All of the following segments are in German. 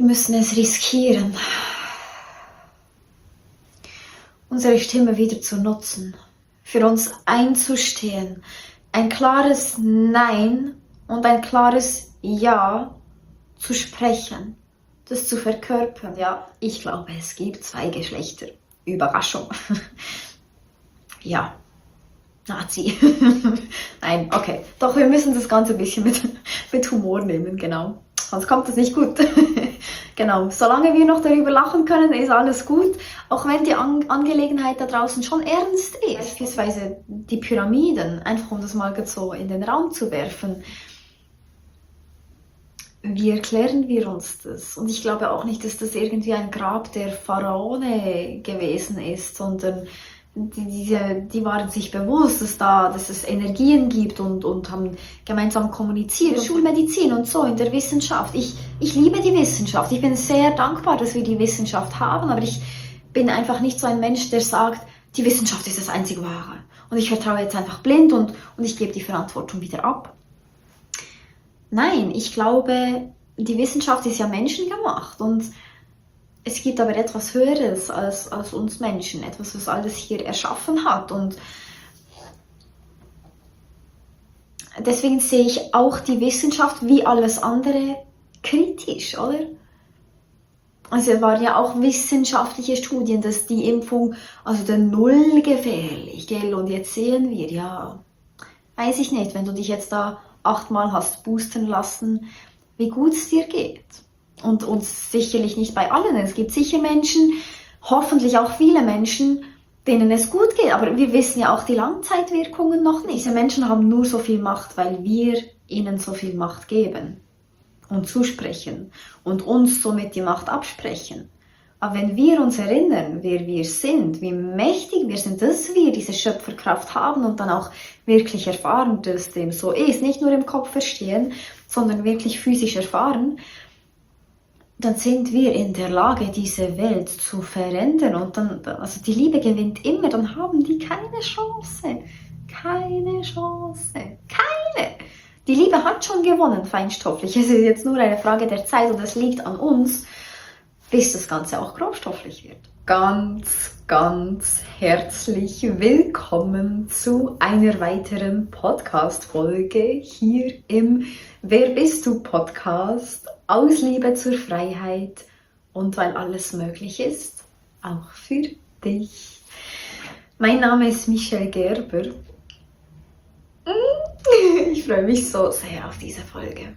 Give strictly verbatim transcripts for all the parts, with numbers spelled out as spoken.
Wir müssen es riskieren, unsere Stimme wieder zu nutzen, für uns einzustehen, ein klares Nein und ein klares Ja zu sprechen, das zu verkörpern. Ja, ich glaube, es gibt zwei Geschlechter. Überraschung. Ja, Nazi. Nein, okay. Doch, wir müssen das Ganze ein bisschen mit, mit Humor nehmen, genau. Sonst kommt das nicht gut. Genau, solange wir noch darüber lachen können, ist alles gut. Auch wenn die An Angelegenheit da draußen schon ernst ist. Beispielsweise die Pyramiden, einfach um das mal so in den Raum zu werfen. Wie erklären wir uns das? Und ich glaube auch nicht, dass das irgendwie ein Grab der Pharaone gewesen ist, sondern die, diese, die waren sich bewusst, dass, da, dass es Energien gibt und, und haben gemeinsam kommuniziert. Schulmedizin und so in der Wissenschaft. Ich, ich liebe die Wissenschaft. Ich bin sehr dankbar, dass wir die Wissenschaft haben, aber ich bin einfach nicht so ein Mensch, der sagt, die Wissenschaft ist das einzig Wahre. Und ich vertraue jetzt einfach blind und, und ich gebe die Verantwortung wieder ab. Nein, ich glaube, die Wissenschaft ist ja menschengemacht und es gibt aber etwas Höheres als, als uns Menschen, etwas, was alles hier erschaffen hat. Und deswegen sehe ich auch die Wissenschaft wie alles andere kritisch, oder? Also es waren ja auch wissenschaftliche Studien, dass die Impfung, also der Null gefährlich, gell? Und jetzt sehen wir, ja, weiß ich nicht, wenn du dich jetzt da achtmal hast boostern lassen, wie gut es dir geht. Und uns sicherlich nicht bei allen. Es gibt sicher Menschen, hoffentlich auch viele Menschen, denen es gut geht. Aber wir wissen ja auch die Langzeitwirkungen noch nicht. Diese Menschen haben nur so viel Macht, weil wir ihnen so viel Macht geben und zusprechen und uns somit die Macht absprechen. Aber wenn wir uns erinnern, wer wir sind, wie mächtig wir sind, dass wir diese Schöpferkraft haben und dann auch wirklich erfahren, dass dem so ist, nicht nur im Kopf verstehen, sondern wirklich physisch erfahren, dann sind wir in der Lage, diese Welt zu verändern. Und dann, also die Liebe gewinnt immer, dann haben die keine Chance. Keine Chance. Keine. Die Liebe hat schon gewonnen, feinstofflich. Es ist jetzt nur eine Frage der Zeit und es liegt an uns, bis das Ganze auch grobstofflich wird. Ganz, ganz herzlich willkommen zu einer weiteren Podcast-Folge hier im Wer bist du Podcast, aus Liebe zur Freiheit und weil alles möglich ist, auch für dich. Mein Name ist Michelle Gerber. Ich freue mich so sehr auf diese Folge.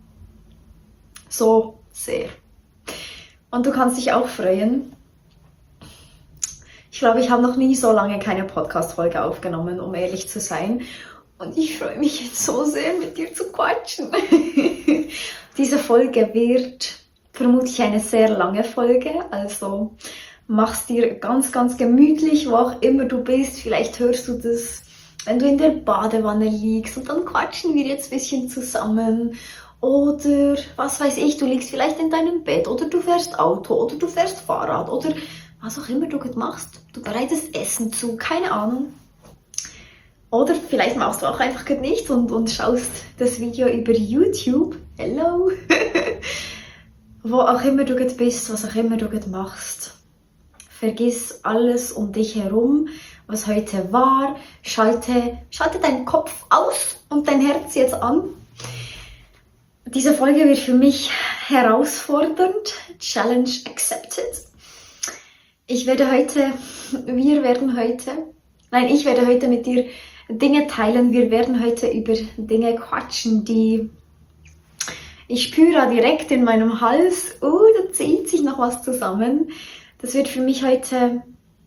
So sehr. Und du kannst dich auch freuen. Ich glaube, ich habe noch nie so lange keine Podcast-Folge aufgenommen, um ehrlich zu sein. Und ich freue mich jetzt so sehr, mit dir zu quatschen. Diese Folge wird vermutlich eine sehr lange Folge. Also mach's dir ganz, ganz gemütlich, wo auch immer du bist. Vielleicht hörst du das, wenn du in der Badewanne liegst. Und dann quatschen wir jetzt ein bisschen zusammen. Oder, was weiß ich, du liegst vielleicht in deinem Bett oder du fährst Auto oder du fährst Fahrrad oder was auch immer du gerade machst. Du bereitest Essen zu, keine Ahnung. Oder vielleicht machst du auch einfach gerade nichts und, und schaust das Video über YouTube. Hello! Wo auch immer du gerade bist, was auch immer du gerade machst. Vergiss alles um dich herum, was heute war. Schalte, schalte deinen Kopf aus und dein Herz jetzt an. Diese Folge wird für mich herausfordernd. Challenge accepted. Ich werde heute, wir werden heute, nein, ich werde heute mit dir Dinge teilen. Wir werden heute über Dinge quatschen, die ich spüre direkt in meinem Hals. Oh, da zieht sich noch was zusammen. Das wird für mich heute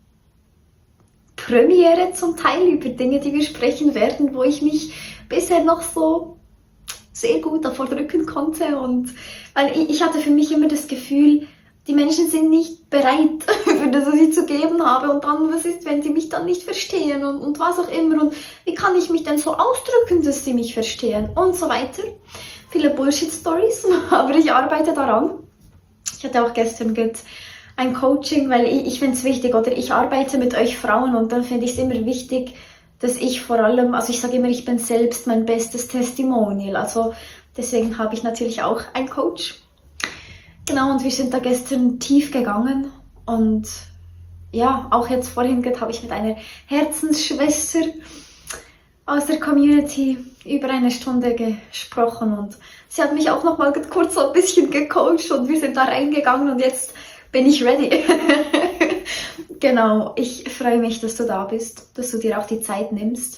Premiere zum Teil über Dinge, die wir sprechen werden, wo ich mich bisher noch so sehr gut davor drücken konnte. Und weil ich, ich hatte für mich immer das Gefühl, die Menschen sind nicht bereit für das, was ich zu geben habe. Und dann, was ist, wenn sie mich dann nicht verstehen und, und was auch immer. Und wie kann ich mich denn so ausdrücken, dass sie mich verstehen und so weiter. Viele Bullshit-Stories, aber ich arbeite daran. Ich hatte auch gestern ein Coaching, weil ich, ich finde es wichtig, oder ich arbeite mit euch Frauen und dann finde ich es immer wichtig, dass ich vor allem, also ich sage immer, ich bin selbst mein bestes Testimonial. Also deswegen habe ich natürlich auch einen Coach, Genau, und wir sind da gestern tief gegangen und ja, auch jetzt vorhin habe ich mit einer Herzensschwester aus der Community über eine Stunde gesprochen und sie hat mich auch noch mal kurz so ein bisschen gecoacht und wir sind da reingegangen und jetzt bin ich ready. Genau, ich freue mich, dass du da bist, dass du dir auch die Zeit nimmst.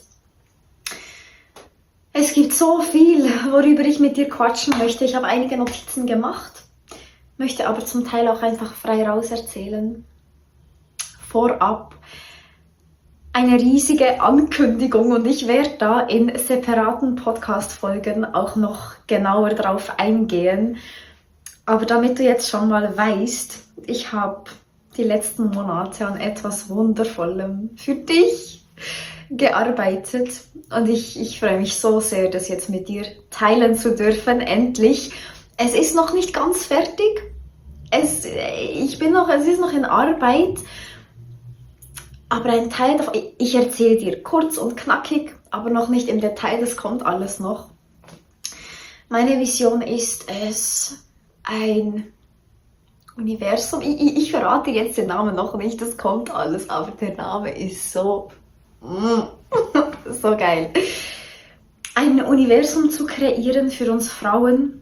Es gibt so viel, worüber ich mit dir quatschen möchte. Ich habe einige Notizen gemacht, möchte aber zum Teil auch einfach frei raus erzählen. Vorab eine riesige Ankündigung und ich werde da in separaten Podcast-Folgen auch noch genauer drauf eingehen. Aber damit du jetzt schon mal weißt, ich habe die letzten Monate an etwas Wundervollem für dich gearbeitet und ich, ich freue mich so sehr, das jetzt mit dir teilen zu dürfen, endlich. Es ist noch nicht ganz fertig, es, ich bin noch, es ist noch in Arbeit, aber ein Teil davon, ich erzähle dir kurz und knackig, aber noch nicht im Detail, das kommt alles noch. Meine Vision ist es, ein Universum, ich, ich, ich verrate dir jetzt den Namen noch nicht, das kommt alles, aber der Name ist so, mm, so geil. Ein Universum zu kreieren für uns Frauen,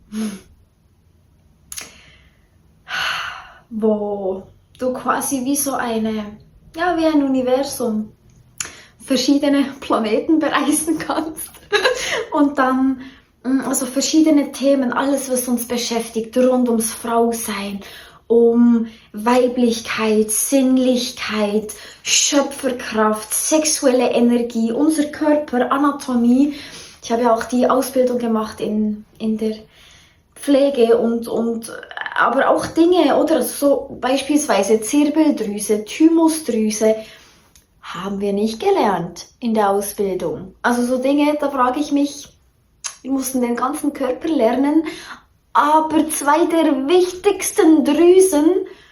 wo du quasi wie so eine, ja, wie ein Universum verschiedene Planeten bereisen kannst und dann also verschiedene Themen, alles was uns beschäftigt, rund ums Frausein, um Weiblichkeit, Sinnlichkeit, Schöpferkraft, sexuelle Energie, unser Körper, Anatomie. Ich habe ja auch die Ausbildung gemacht in, in der Pflege und, und aber auch Dinge, oder so beispielsweise Zirbeldrüse, Thymusdrüse, haben wir nicht gelernt in der Ausbildung. Also so Dinge, da frage ich mich, wir mussten den ganzen Körper lernen, aber zwei der wichtigsten Drüsen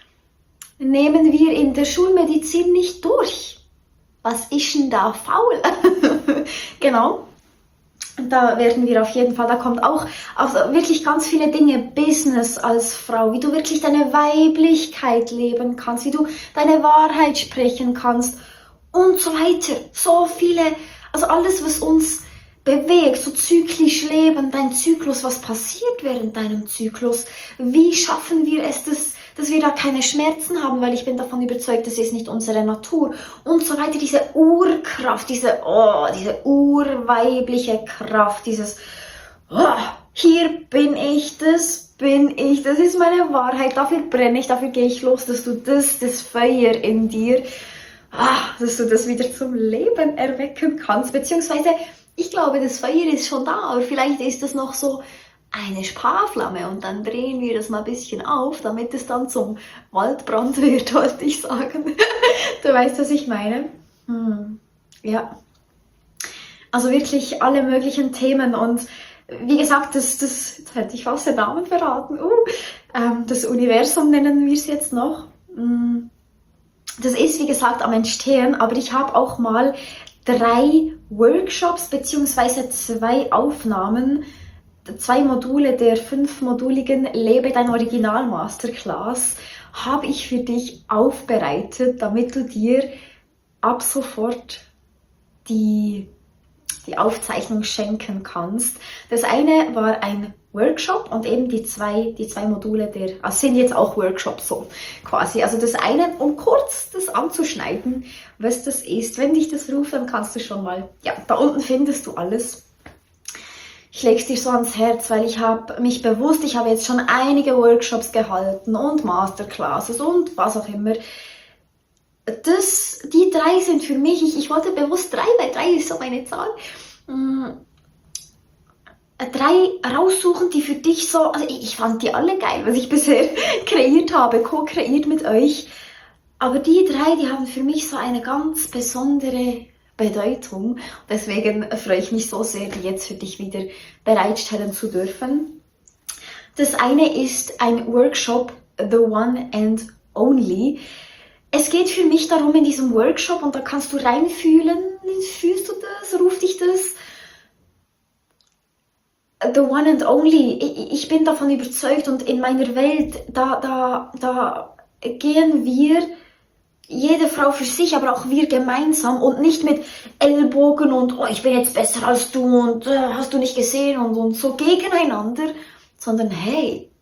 nehmen wir in der Schulmedizin nicht durch. Was ist denn da faul? Genau. Da werden wir auf jeden Fall, da kommt auch auf wirklich ganz viele Dinge, Business als Frau, wie du wirklich deine Weiblichkeit leben kannst, wie du deine Wahrheit sprechen kannst und so weiter. So viele, also alles, was uns bewegt, so zyklisch leben, dein Zyklus, was passiert während deinem Zyklus, wie schaffen wir es, dass, dass wir da keine Schmerzen haben, weil ich bin davon überzeugt, das ist nicht unsere Natur und so weiter, diese Urkraft, diese, oh, diese urweibliche Kraft, dieses, oh, hier bin ich, das bin ich, das ist meine Wahrheit, dafür brenne ich, dafür gehe ich los, dass du das, das Feuer in dir, ah, dass du das wieder zum Leben erwecken kannst, beziehungsweise ich glaube, das Feuer ist schon da, aber vielleicht ist das noch so eine Sparflamme und dann drehen wir das mal ein bisschen auf, damit es dann zum Waldbrand wird, wollte ich sagen. Du weißt, was ich meine? Hm. Ja. Also wirklich alle möglichen Themen und wie gesagt, das, das jetzt hätte ich fast den Namen verraten. Uh, ähm, das Universum nennen wir es jetzt noch. Das ist, wie gesagt, am Entstehen, aber ich habe auch mal drei Workshops bzw. zwei Aufnahmen, zwei Module der fünfmoduligen Lebe dein Original Masterclass habe ich für dich aufbereitet, damit du dir ab sofort die, die Aufzeichnung schenken kannst. Das eine war ein Workshop und eben die zwei, die zwei Module der, also sind jetzt auch Workshops so quasi. Also das eine, um kurz das anzuschneiden, was das ist. Wenn dich das ruft, dann kannst du schon mal, ja, da unten findest du alles. Ich lege es dir so ans Herz, weil ich habe mich bewusst, ich habe jetzt schon einige Workshops gehalten und Masterclasses und was auch immer. Das, die drei sind für mich, ich, ich wollte bewusst drei, weil drei ist so meine Zahl, drei raussuchen, die für dich so, also ich, ich fand die alle geil, was ich bisher kreiert habe, co-kreiert mit euch, aber die drei, die haben für mich so eine ganz besondere Bedeutung, deswegen freue ich mich so sehr, die jetzt für dich wieder bereitstellen zu dürfen. Das eine ist ein Workshop, The One and Only. Es geht für mich darum in diesem Workshop, und da kannst du reinfühlen, fühlst du das, ruft dich das? the one and only. Ich, ich bin davon überzeugt und in meiner Welt, da, da, da gehen wir, jede Frau für sich, aber auch wir gemeinsam und nicht mit Ellbogen und oh, ich bin jetzt besser als du und äh, hast du nicht gesehen und, und so gegeneinander, sondern hey,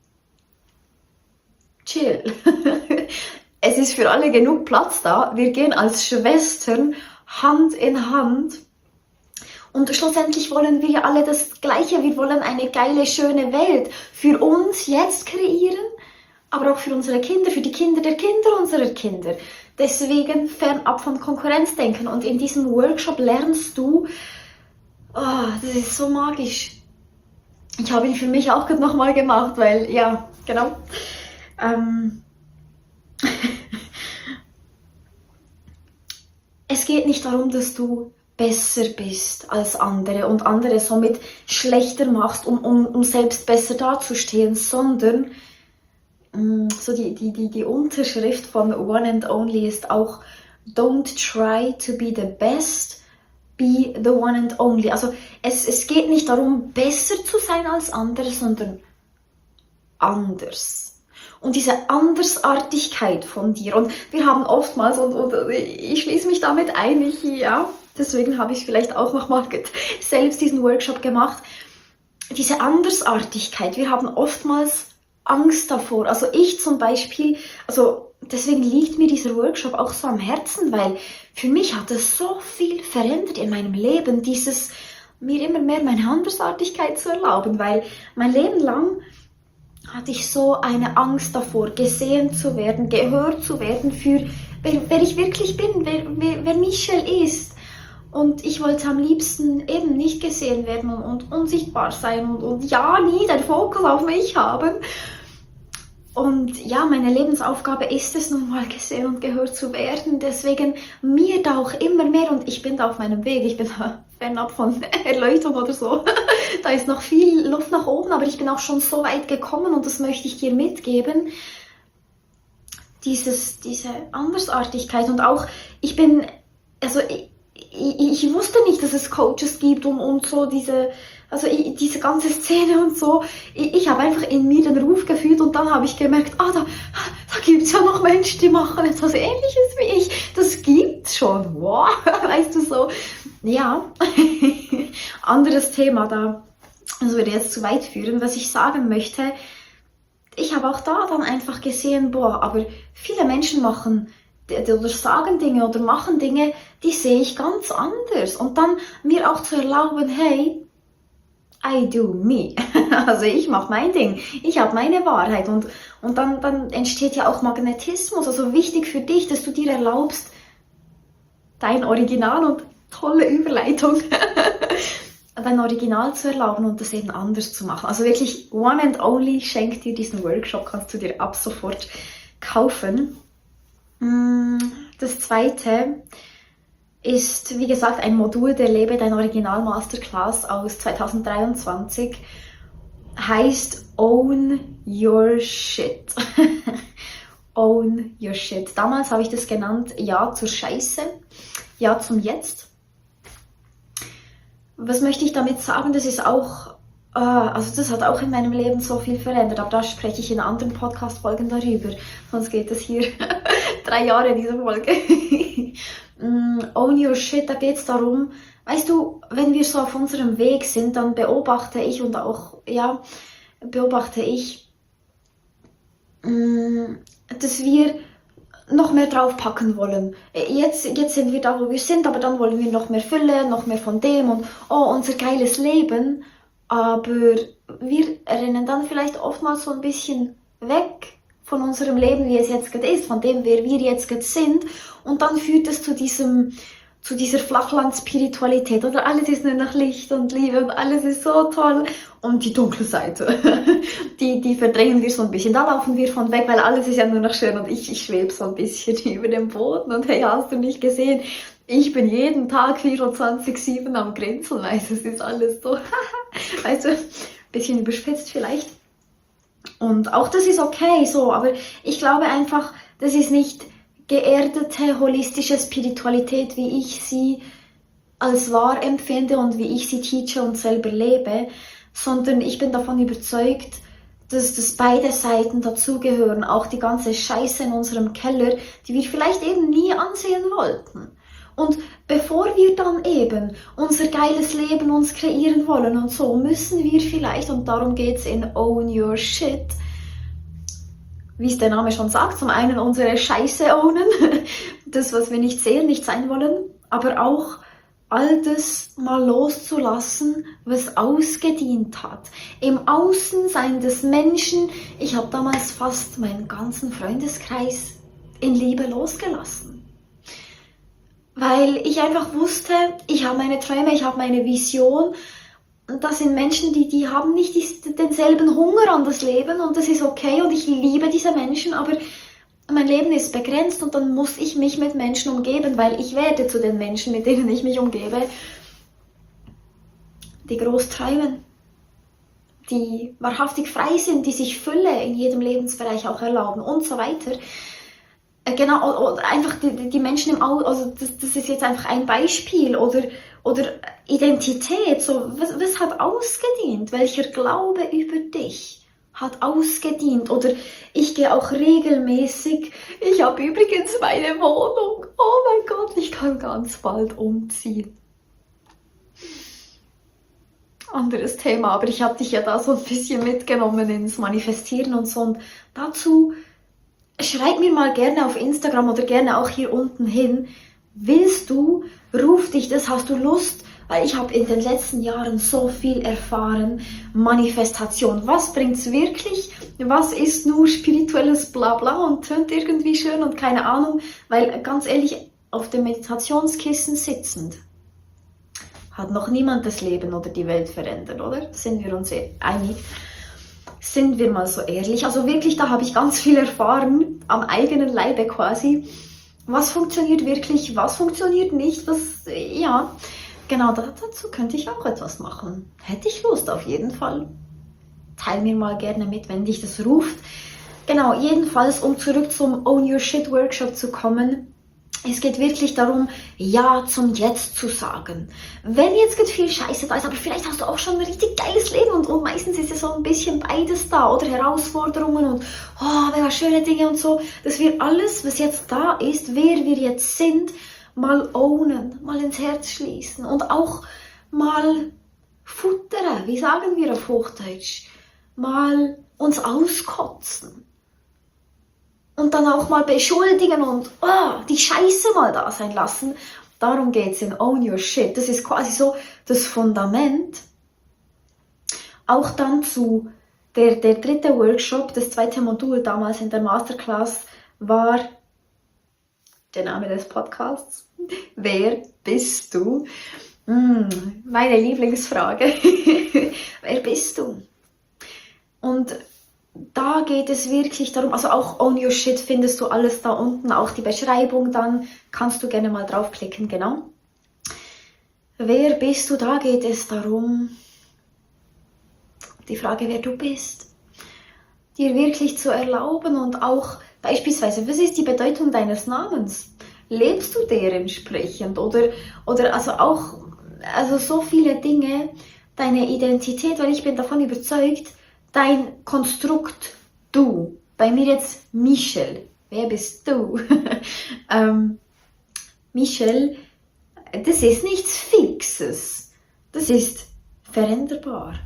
chill. Es ist für alle genug Platz da. Wir gehen als Schwestern Hand in Hand. Und schlussendlich wollen wir ja alle das Gleiche. Wir wollen eine geile, schöne Welt für uns jetzt kreieren, aber auch für unsere Kinder, für die Kinder der Kinder unserer Kinder. Deswegen fernab von Konkurrenzdenken. Und in diesem Workshop lernst du, oh, das ist so magisch. Ich habe ihn für mich auch gerade nochmal gemacht, weil, ja, genau. Ähm, es geht nicht darum, dass du besser bist als andere und andere somit schlechter machst, um, um, um selbst besser dazustehen, sondern mh, so die, die, die, die Unterschrift von One and Only ist auch Don't try to be the best, be the one and only. Also es, es geht nicht darum, besser zu sein als andere, sondern anders. Und diese Andersartigkeit von dir. Und wir haben oftmals, und, und ich schließe mich damit ein, ich, ja, deswegen habe ich vielleicht auch nochmal selbst diesen Workshop gemacht. Diese Andersartigkeit, wir haben oftmals Angst davor. Also ich zum Beispiel, also deswegen liegt mir dieser Workshop auch so am Herzen, weil für mich hat es so viel verändert in meinem Leben, dieses mir immer mehr meine Andersartigkeit zu erlauben, weil mein Leben lang hatte ich so eine Angst davor, gesehen zu werden, gehört zu werden für wer, wer ich wirklich bin, wer, wer, wer Michelle ist. Und ich wollte am liebsten eben nicht gesehen werden und, und unsichtbar sein und, und ja, nie den Fokus auf mich haben. Und ja, meine Lebensaufgabe ist es nun mal, gesehen und gehört zu werden. Deswegen mir da auch immer mehr, und ich bin da auf meinem Weg, ich bin da fernab von Erleuchtung oder so. Da ist noch viel Luft nach oben, aber ich bin auch schon so weit gekommen und das möchte ich dir mitgeben. Dieses, diese Andersartigkeit und auch, ich bin, also ich, ich, ich wusste nicht, dass es Coaches gibt und, und so diese, also ich, diese ganze Szene und so. Ich, ich habe einfach in mir den Ruf gefühlt und dann habe ich gemerkt, ah, da, da gibt es ja noch Menschen, die machen etwas Ähnliches wie ich. Das gibt's schon. Wow, weißt du so. Ja, anderes Thema da. Das würde jetzt zu weit führen. Was ich sagen möchte, ich habe auch da dann einfach gesehen, boah, aber viele Menschen machen oder sagen Dinge oder machen Dinge, die sehe ich ganz anders. Und dann mir auch zu erlauben, hey, I do me. Also ich mache mein Ding. Ich habe meine Wahrheit. Und, und dann, dann entsteht ja auch Magnetismus. Also wichtig für dich, dass du dir erlaubst, dein Original und tolle Überleitung, dein Original zu erlauben und das eben anders zu machen. Also wirklich One and Only schenkt dir diesen Workshop, kannst du dir ab sofort kaufen. Das zweite ist, wie gesagt, ein Modul der Lebe dein Original Masterclass aus zwanzig dreiundzwanzig. Heißt Own Your Shit. Own Your Shit. Damals habe ich das genannt, Ja zur Scheiße, Ja zum Jetzt. Was möchte ich damit sagen? Das ist auch, äh, also das hat auch in meinem Leben so viel verändert, aber da spreche ich in anderen Podcast-Folgen darüber. Sonst geht es hier drei Jahre in dieser Folge. Own Your Shit, da geht es darum, weißt du, wenn wir so auf unserem Weg sind, dann beobachte ich und auch, ja, beobachte ich, dass wir noch mehr draufpacken wollen. Jetzt, jetzt sind wir da, wo wir sind, aber dann wollen wir noch mehr Fülle, noch mehr von dem und oh, unser geiles Leben. Aber wir rennen dann vielleicht oftmals so ein bisschen weg von unserem Leben, wie es jetzt gerade ist, von dem, wer wir jetzt gerade sind. Und dann führt es zu diesem, zu dieser Flachland-Spiritualität. Oder alles ist nur noch Licht und Liebe und alles ist so toll. Und die dunkle Seite, die, die verdrängen wir so ein bisschen. Da laufen wir von weg, weil alles ist ja nur noch schön und ich, ich schwebe so ein bisschen über dem Boden. Und hey, hast du nicht gesehen? Ich bin jeden Tag vierundzwanzig sieben am Grinseln. Also es ist alles so, also ein bisschen überspitzt vielleicht. Und auch das ist okay so, aber ich glaube einfach, das ist nicht geerdete, holistische Spiritualität, wie ich sie als wahr empfinde und wie ich sie teache und selber lebe, sondern ich bin davon überzeugt, dass, dass beide Seiten dazugehören, auch die ganze Scheiße in unserem Keller, die wir vielleicht eben nie ansehen wollten. Und bevor wir dann eben unser geiles Leben uns kreieren wollen und so, müssen wir vielleicht, und darum geht's in Own Your Shit, wie es der Name schon sagt, zum einen unsere Scheiße ownen, das, was wir nicht sehen, nicht sein wollen, aber auch all das mal loszulassen, was ausgedient hat. Im Außensein des Menschen, ich habe damals fast meinen ganzen Freundeskreis in Liebe losgelassen. Weil ich einfach wusste, ich habe meine Träume, ich habe meine Vision. Und das sind Menschen, die, die haben nicht die, denselben Hunger an das Leben und das ist okay und ich liebe diese Menschen, aber mein Leben ist begrenzt und dann muss ich mich mit Menschen umgeben, weil ich werde zu den Menschen, mit denen ich mich umgebe, die groß träumen, die wahrhaftig frei sind, die sich Fülle in jedem Lebensbereich auch erlauben und so weiter. Genau, oder einfach die, die Menschen im Auto, also das, das ist jetzt einfach ein Beispiel, oder, oder Identität, so, was, was hat ausgedient, welcher Glaube über dich hat ausgedient, oder ich gehe auch regelmäßig, ich habe übrigens meine Wohnung, oh mein Gott, ich kann ganz bald umziehen. Anderes Thema, aber ich habe dich ja da so ein bisschen mitgenommen ins Manifestieren und so, und dazu schreib mir mal gerne auf Instagram oder gerne auch hier unten hin, willst du, ruf dich das, hast du Lust? Weil ich habe in den letzten Jahren so viel erfahren, Manifestation, was bringt's wirklich, was ist nur spirituelles Blabla und tönt irgendwie schön und keine Ahnung, weil ganz ehrlich, auf dem Meditationskissen sitzend hat noch niemand das Leben oder die Welt verändert, oder? Sind wir uns einig? Sind wir mal so ehrlich, also wirklich, da habe ich ganz viel erfahren, am eigenen Leibe quasi, was funktioniert wirklich, was funktioniert nicht, was, ja, genau, dazu könnte ich auch etwas machen, hätte ich Lust auf jeden Fall, teil mir mal gerne mit, wenn dich das ruft, genau, jedenfalls, um zurück zum Own Your Shit Workshop zu kommen, es geht wirklich darum, Ja zum Jetzt zu sagen. Wenn jetzt gerade viel Scheiße da ist, aber vielleicht hast du auch schon ein richtig geiles Leben und, und meistens ist ja so ein bisschen beides da oder Herausforderungen und oh, mega schöne Dinge und so, dass wir alles, was jetzt da ist, wer wir jetzt sind, mal ownen, mal ins Herz schließen und auch mal futtern, wie sagen wir auf Hochdeutsch, mal uns auskotzen. Und dann auch mal beschuldigen und oh, die Scheiße mal da sein lassen. Darum geht es in Own Your Shit. Das ist quasi so das Fundament. Auch dann zu der, der dritte Workshop, das zweite Modul damals in der Masterclass war der Name des Podcasts. Wer bist du? Hm, meine Lieblingsfrage. Wer bist du? Und da geht es wirklich darum, also auch Own Your Shit findest du alles da unten, auch die Beschreibung dann, kannst du gerne mal draufklicken, genau. Wer bist du? Da geht es darum, die Frage, wer du bist, dir wirklich zu erlauben und auch beispielsweise, was ist die Bedeutung deines Namens? Lebst du der entsprechend? Oder, oder also auch, also so viele Dinge, deine Identität, weil ich bin davon überzeugt, dein Konstrukt, du, bei mir jetzt Michelle, wer bist du? ähm, Michelle, das ist nichts Fixes, das ist veränderbar.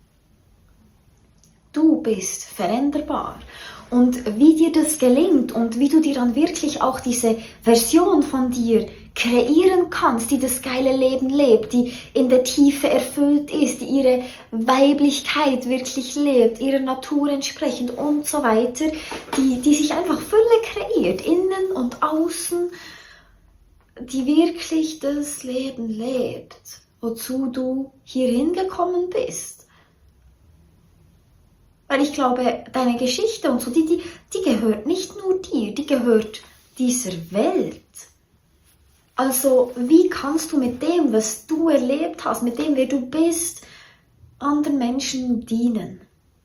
Du bist veränderbar. Und wie dir das gelingt und wie du dir dann wirklich auch diese Version von dir kreieren kannst, die das geile Leben lebt, die in der Tiefe erfüllt ist, die ihre Weiblichkeit wirklich lebt, ihrer Natur entsprechend und so weiter, die, die sich einfach Fülle kreiert, innen und außen, die wirklich das Leben lebt, wozu du hier hingekommen bist. Weil ich glaube, deine Geschichte und so, die, die, die gehört nicht nur dir, die gehört dieser Welt. Also, wie kannst du mit dem, was du erlebt hast, mit dem, wer du bist, anderen Menschen dienen?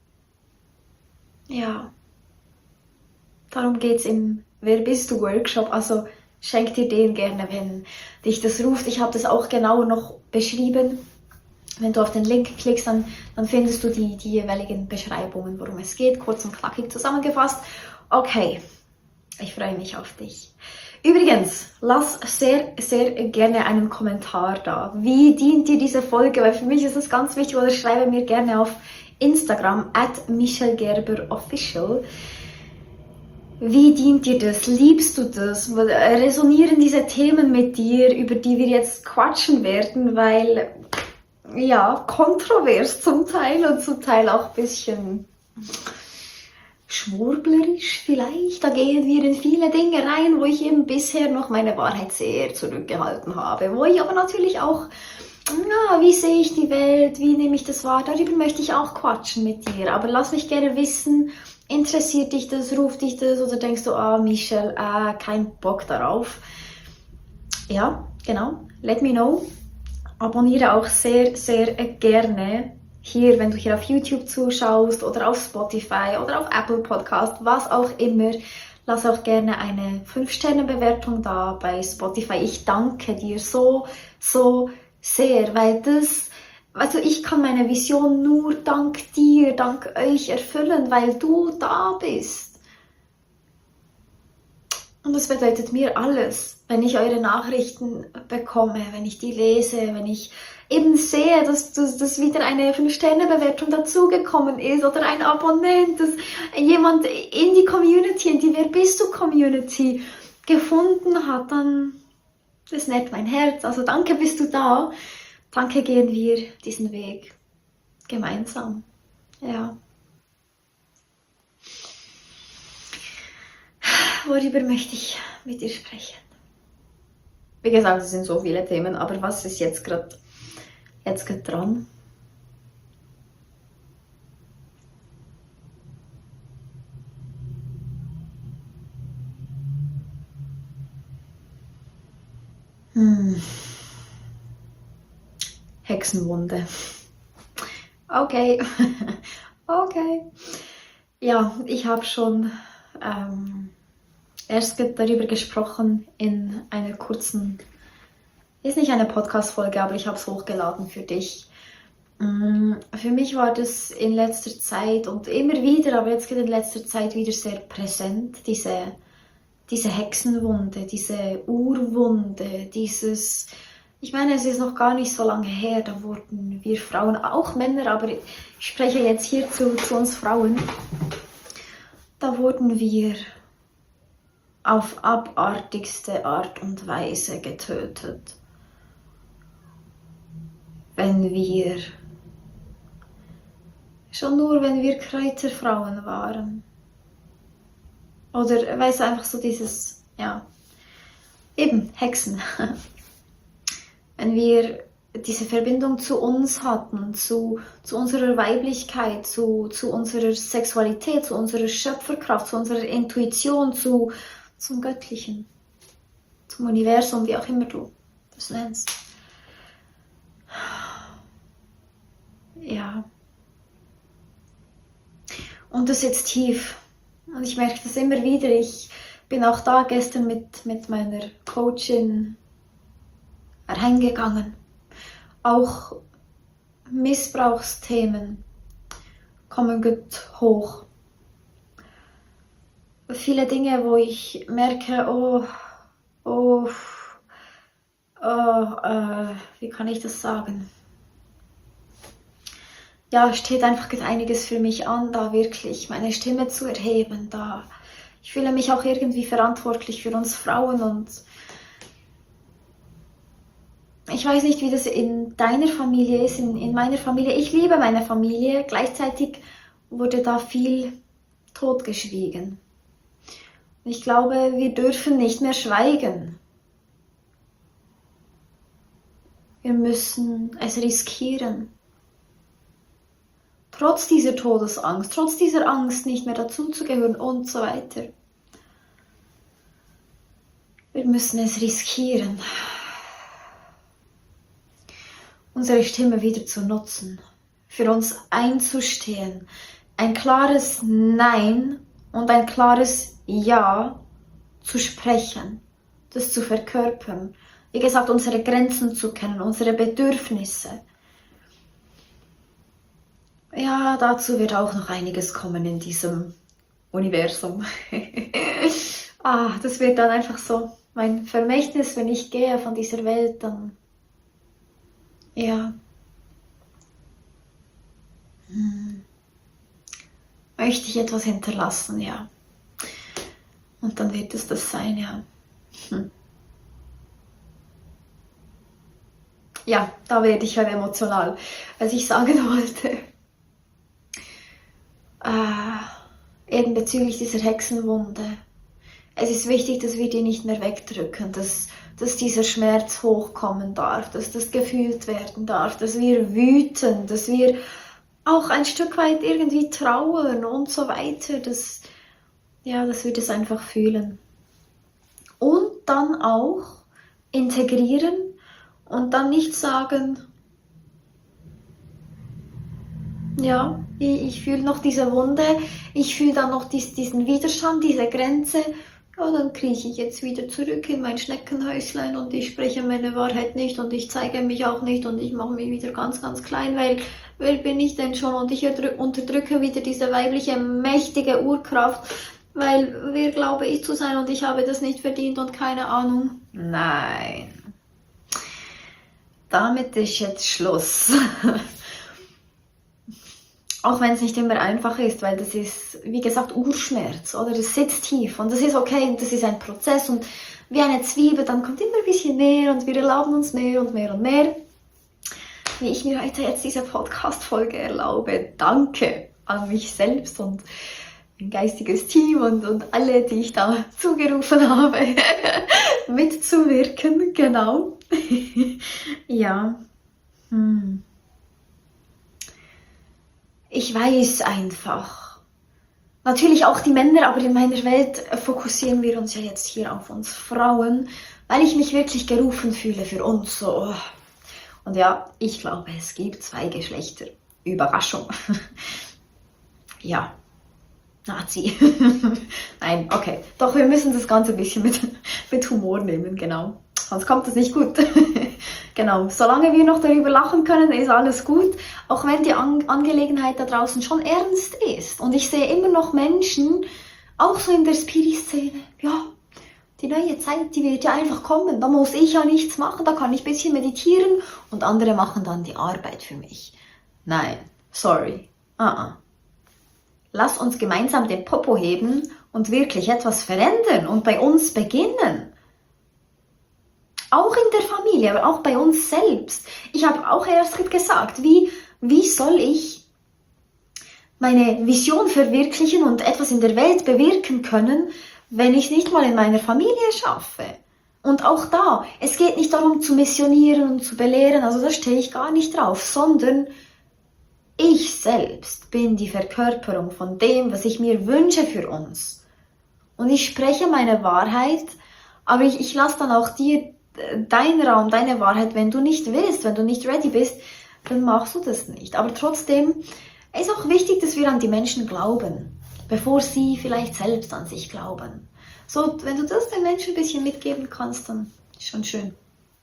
Ja, darum geht es im Wer bist du Workshop. Also, schenk dir den gerne, wenn dich das ruft. Ich habe das auch genau noch beschrieben. Wenn du auf den Link klickst, dann, dann findest du die, die jeweiligen Beschreibungen, worum es geht, kurz und knackig zusammengefasst. Okay, ich freue mich auf dich. Übrigens, lass sehr, sehr gerne einen Kommentar da. Wie dient dir diese Folge? Weil für mich ist es ganz wichtig, oder schreibe mir gerne auf Instagram at Michelle Gerber Official. Wie dient dir das? Liebst du das? Resonieren diese Themen mit dir, über die wir jetzt quatschen werden? Weil, ja, kontrovers zum Teil und zum Teil auch ein bisschen schwurblerisch vielleicht. Da gehen wir in viele Dinge rein, wo ich eben bisher noch meine Wahrheit sehr zurückgehalten habe. Wo ich aber natürlich auch, na, wie sehe ich die Welt, wie nehme ich das wahr? Darüber möchte ich auch quatschen mit dir. Aber lass mich gerne wissen, interessiert dich das, ruft dich das oder denkst du, ah, Michelle, ah, kein Bock darauf. Ja, genau, let me know. Abonniere auch sehr, sehr gerne hier, wenn du hier auf YouTube zuschaust oder auf Spotify oder auf Apple Podcast, was auch immer. Lass auch gerne eine fünf Sterne Bewertung da bei Spotify. Ich danke dir so, so sehr, weil das, also ich kann meine Vision nur dank dir, dank euch erfüllen, weil du da bist. Und das bedeutet mir alles, wenn ich eure Nachrichten bekomme, wenn ich die lese, wenn ich eben sehe, dass, dass, dass wieder eine fünf Sterne Bewertung dazugekommen ist oder ein Abonnent, dass jemand in die Community, in die Wer bist du Community gefunden hat, dann ist nett mein Herz. Also danke, bist du da. Danke, gehen wir diesen Weg gemeinsam. Ja. Worüber möchte ich mit dir sprechen? Wie gesagt, es sind so viele Themen, aber was ist jetzt gerade jetzt gerade dran? Hm. Hexenwunde. Okay. Okay. Ja, ich habe schon ähm, erst darüber gesprochen in einer kurzen, ist nicht eine Podcast-Folge, aber ich habe es hochgeladen für dich. Für mich war das in letzter Zeit und immer wieder, aber jetzt geht in letzter Zeit wieder sehr präsent, diese, diese Hexenwunde, diese Urwunde, dieses, ich meine, es ist noch gar nicht so lange her, da wurden wir Frauen, auch Männer, aber ich spreche jetzt hier zu, zu uns Frauen, da wurden wir auf abartigste Art und Weise getötet. Wenn wir, schon nur wenn wir Kräuterfrauen waren. Oder, weißt du, einfach so dieses, ja, eben Hexen. Wenn wir diese Verbindung zu uns hatten, zu, zu unserer Weiblichkeit, zu, zu unserer Sexualität, zu unserer Schöpferkraft, zu unserer Intuition, zu, zum Göttlichen, zum Universum, wie auch immer du das nennst. Ja. Und das sitzt tief. Und ich merke das immer wieder. Ich bin auch da gestern mit, mit meiner Coachin reingegangen. Auch Missbrauchsthemen kommen gut hoch. Viele Dinge, wo ich merke, oh, oh, oh, äh, wie kann ich das sagen? Ja, steht einfach einiges für mich an, da wirklich meine Stimme zu erheben. Da ich fühle mich auch irgendwie verantwortlich für uns Frauen und ich weiß nicht, wie das in deiner Familie ist, in, in meiner Familie. Ich liebe meine Familie, gleichzeitig wurde da viel totgeschwiegen. Ich glaube, wir dürfen nicht mehr schweigen. Wir müssen es riskieren. Trotz dieser Todesangst, trotz dieser Angst, nicht mehr dazuzugehören und so weiter. Wir müssen es riskieren, unsere Stimme wieder zu nutzen, für uns einzustehen, ein klares Nein und ein klares Ja zu sprechen, das zu verkörpern. Wie gesagt, unsere Grenzen zu kennen, unsere Bedürfnisse. ja, dazu wird auch noch einiges kommen in diesem Universum. Ah, das wird dann einfach so mein Vermächtnis, wenn ich gehe von dieser Welt, dann, ja, hm, möchte ich etwas hinterlassen, ja. Und dann wird es das sein, ja. Hm. Ja, da werde ich halt emotional, was ich sagen wollte. Äh, eben bezüglich dieser Hexenwunde. Es ist wichtig, dass wir die nicht mehr wegdrücken, dass, dass dieser Schmerz hochkommen darf, dass das gefühlt werden darf, dass wir wüten, dass wir auch ein Stück weit irgendwie trauern und so weiter, dass, ja, dass wir das einfach fühlen. Und dann auch integrieren und dann nicht sagen, ja, ich, ich fühle noch diese Wunde, ich fühle dann noch dies, diesen Widerstand, diese Grenze. Ja, dann krieche ich jetzt wieder zurück in mein Schneckenhäuslein und ich spreche meine Wahrheit nicht und ich zeige mich auch nicht und ich mache mich wieder ganz, ganz klein, weil wer bin ich denn schon? Und ich unterdrücke wieder diese weibliche, mächtige Urkraft, weil wer glaube ich zu sein und ich habe das nicht verdient und keine Ahnung. Nein. Damit ist jetzt Schluss. Auch wenn es nicht immer einfach ist, weil das ist, wie gesagt, Urschmerz, oder? Das sitzt tief und das ist okay und das ist ein Prozess und wie eine Zwiebel, dann kommt immer ein bisschen mehr und wir erlauben uns mehr und mehr und mehr. Wie ich mir heute jetzt diese Podcast-Folge erlaube, danke an mich selbst und mein geistiges Team und, und alle, die ich da zugerufen habe, mitzuwirken, genau. Ja. Hm. Ich weiß einfach. Natürlich auch die Männer, aber in meiner Welt fokussieren wir uns ja jetzt hier auf uns Frauen, weil ich mich wirklich gerufen fühle für uns. So. Und ja, ich glaube, es gibt zwei Geschlechter. Überraschung. Ja. Nazi. Nein, okay. Doch, wir müssen das Ganze ein bisschen mit, mit Humor nehmen, genau. Sonst kommt das nicht gut. Genau, solange wir noch darüber lachen können, ist alles gut. Auch wenn die An Angelegenheit da draußen schon ernst ist. Und ich sehe immer noch Menschen, auch so in der Spiri-Szene, ja, die neue Zeit, die wird ja einfach kommen. Da muss ich ja nichts machen, da kann ich ein bisschen meditieren und andere machen dann die Arbeit für mich. Nein, sorry. Uh-uh. Lass uns gemeinsam den Popo heben und wirklich etwas verändern und bei uns beginnen. Auch in der Familie, aber auch bei uns selbst. Ich habe auch erst gesagt, wie, wie soll ich meine Vision verwirklichen und etwas in der Welt bewirken können, wenn ich es nicht mal in meiner Familie schaffe? Und auch da, es geht nicht darum zu missionieren und zu belehren, also da stehe ich gar nicht drauf, sondern ich selbst bin die Verkörperung von dem, was ich mir wünsche für uns. Und ich spreche meine Wahrheit, aber ich, ich lasse dann auch dir dein Raum, deine Wahrheit. Wenn du nicht willst, wenn du nicht ready bist, dann machst du das nicht. Aber trotzdem ist auch wichtig, dass wir an die Menschen glauben, bevor sie vielleicht selbst an sich glauben. So, wenn du das den Menschen ein bisschen mitgeben kannst, dann ist schon schön.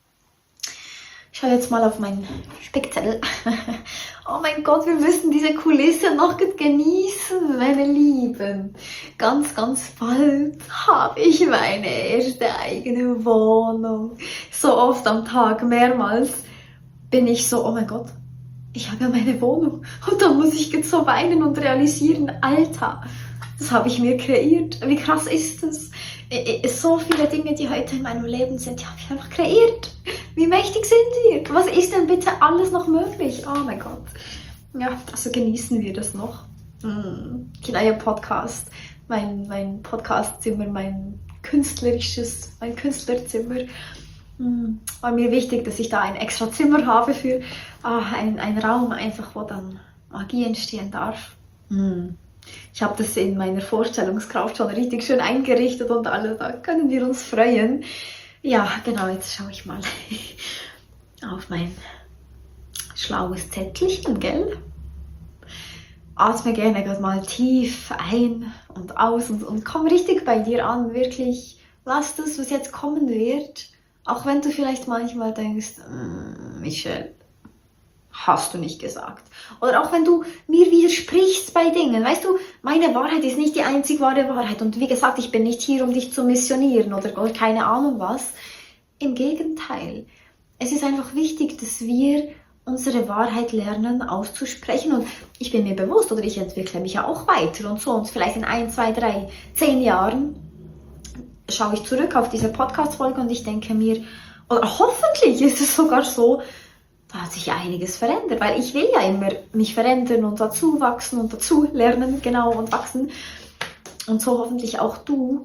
Ich schaue jetzt mal auf meinen Spickzettel. Oh mein Gott, wir müssen diese Kulisse noch genießen, meine Lieben. Ganz, ganz bald habe ich meine erste eigene Wohnung. So oft am Tag, mehrmals, bin ich so, oh mein Gott, ich habe ja meine Wohnung. Und da muss ich jetzt so weinen und realisieren, Alter, das habe ich mir kreiert. Wie krass ist das? So viele Dinge, die heute in meinem Leben sind, die habe ich einfach kreiert. Wie mächtig sind wir? Was ist denn bitte alles noch möglich? Oh mein Gott. Ja, also genießen wir das noch. Hm. Die neue Podcast, mein, mein Podcastzimmer, mein künstlerisches, mein Künstlerzimmer. Hm. War mir wichtig, dass ich da ein extra Zimmer habe für ah, ein, ein Raum einfach, wo dann Magie entstehen darf. Hm. Ich habe das in meiner Vorstellungskraft schon richtig schön eingerichtet und alles, da können wir uns freuen. Ja, genau, jetzt schaue ich mal auf mein schlaues Zettelchen, gell? Atme gerne gerade mal tief ein und aus und, und komm richtig bei dir an, wirklich. Lass das, was jetzt kommen wird, auch wenn du vielleicht manchmal denkst, mm, Michelle, hast du nicht gesagt. Oder auch wenn du mir widersprichst bei Dingen, weißt du, meine Wahrheit ist nicht die einzig wahre Wahrheit. Und wie gesagt, ich bin nicht hier, um dich zu missionieren oder, oder keine Ahnung was. Im Gegenteil. Es ist einfach wichtig, dass wir unsere Wahrheit lernen auszusprechen. Und ich bin mir bewusst, oder ich entwickle mich ja auch weiter und so. Und vielleicht in ein, zwei, drei, zehn Jahren schaue ich zurück auf diese Podcast-Folge und ich denke mir, oder hoffentlich ist es sogar so, da hat sich einiges verändert, weil ich will ja immer mich verändern und dazu wachsen und dazu lernen, genau, und wachsen. Und so hoffentlich auch du.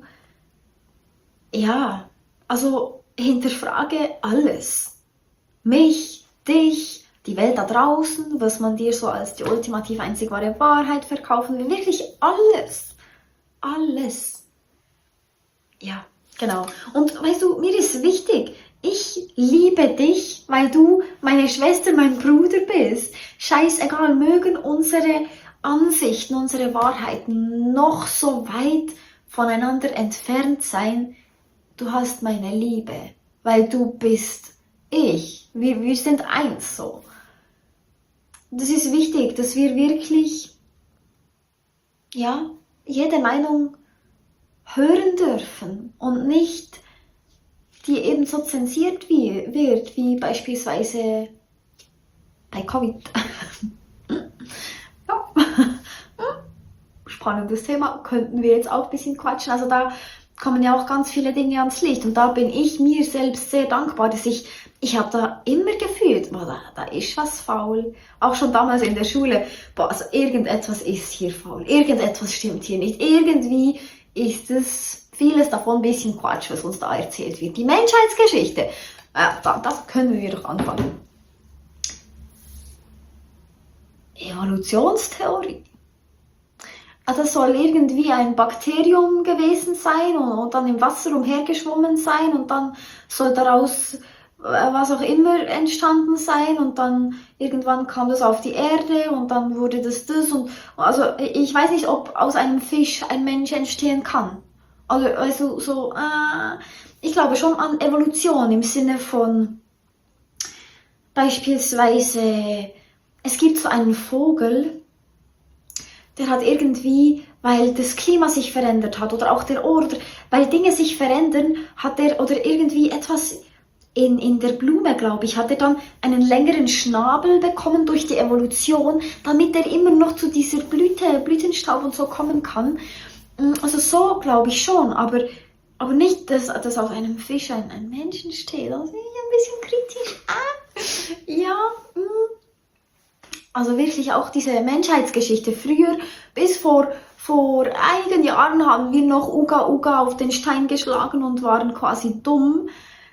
Ja, also hinterfrage alles. Mich, dich, die Welt da draußen, was man dir so als die ultimativ einzig wahre Wahrheit verkaufen will. Wirklich alles. Alles. Ja, genau. Und weißt du, mir ist wichtig, ich liebe dich, weil du meine Schwester, mein Bruder bist. Scheißegal, mögen unsere Ansichten, unsere Wahrheiten noch so weit voneinander entfernt sein. Du hast meine Liebe, weil du bist ich. Wir, wir sind eins so. Das ist wichtig, dass wir wirklich, ja, jede Meinung hören dürfen und nicht die eben so zensiert wie, wird, wie beispielsweise bei Covid. Ja. Spannendes Thema, könnten wir jetzt auch ein bisschen quatschen. Also da kommen ja auch ganz viele Dinge ans Licht und da bin ich mir selbst sehr dankbar, dass ich, ich habe da immer gefühlt, boah, da, da ist was faul. Auch schon damals in der Schule, boah, also irgendetwas ist hier faul, irgendetwas stimmt hier nicht, irgendwie ist es vieles davon ein bisschen Quatsch, was uns da erzählt wird. Die Menschheitsgeschichte, äh, da, das können wir doch anfangen. Evolutionstheorie. Also es soll irgendwie ein Bakterium gewesen sein und, und dann im Wasser umhergeschwommen sein und dann soll daraus äh, was auch immer entstanden sein und dann irgendwann kam das auf die Erde und dann wurde das das und also ich weiß nicht, ob aus einem Fisch ein Mensch entstehen kann. Also, also so, äh, ich glaube schon an Evolution im Sinne von beispielsweise, es gibt so einen Vogel, der hat irgendwie, weil das Klima sich verändert hat oder auch der Ort, weil Dinge sich verändern, hat er oder irgendwie etwas in, in der Blume, glaube ich, hat er dann einen längeren Schnabel bekommen durch die Evolution, damit er immer noch zu dieser Blüte, Blütenstaub und so kommen kann. Also so glaube ich schon, aber, aber nicht, dass, dass aus einem Fisch ein, ein Menschen steht. Das ist ein bisschen kritisch. Ah, ja, also wirklich auch diese Menschheitsgeschichte. Früher, bis vor, vor einigen Jahren, haben wir noch Uga Uga auf den Stein geschlagen und waren quasi dumm.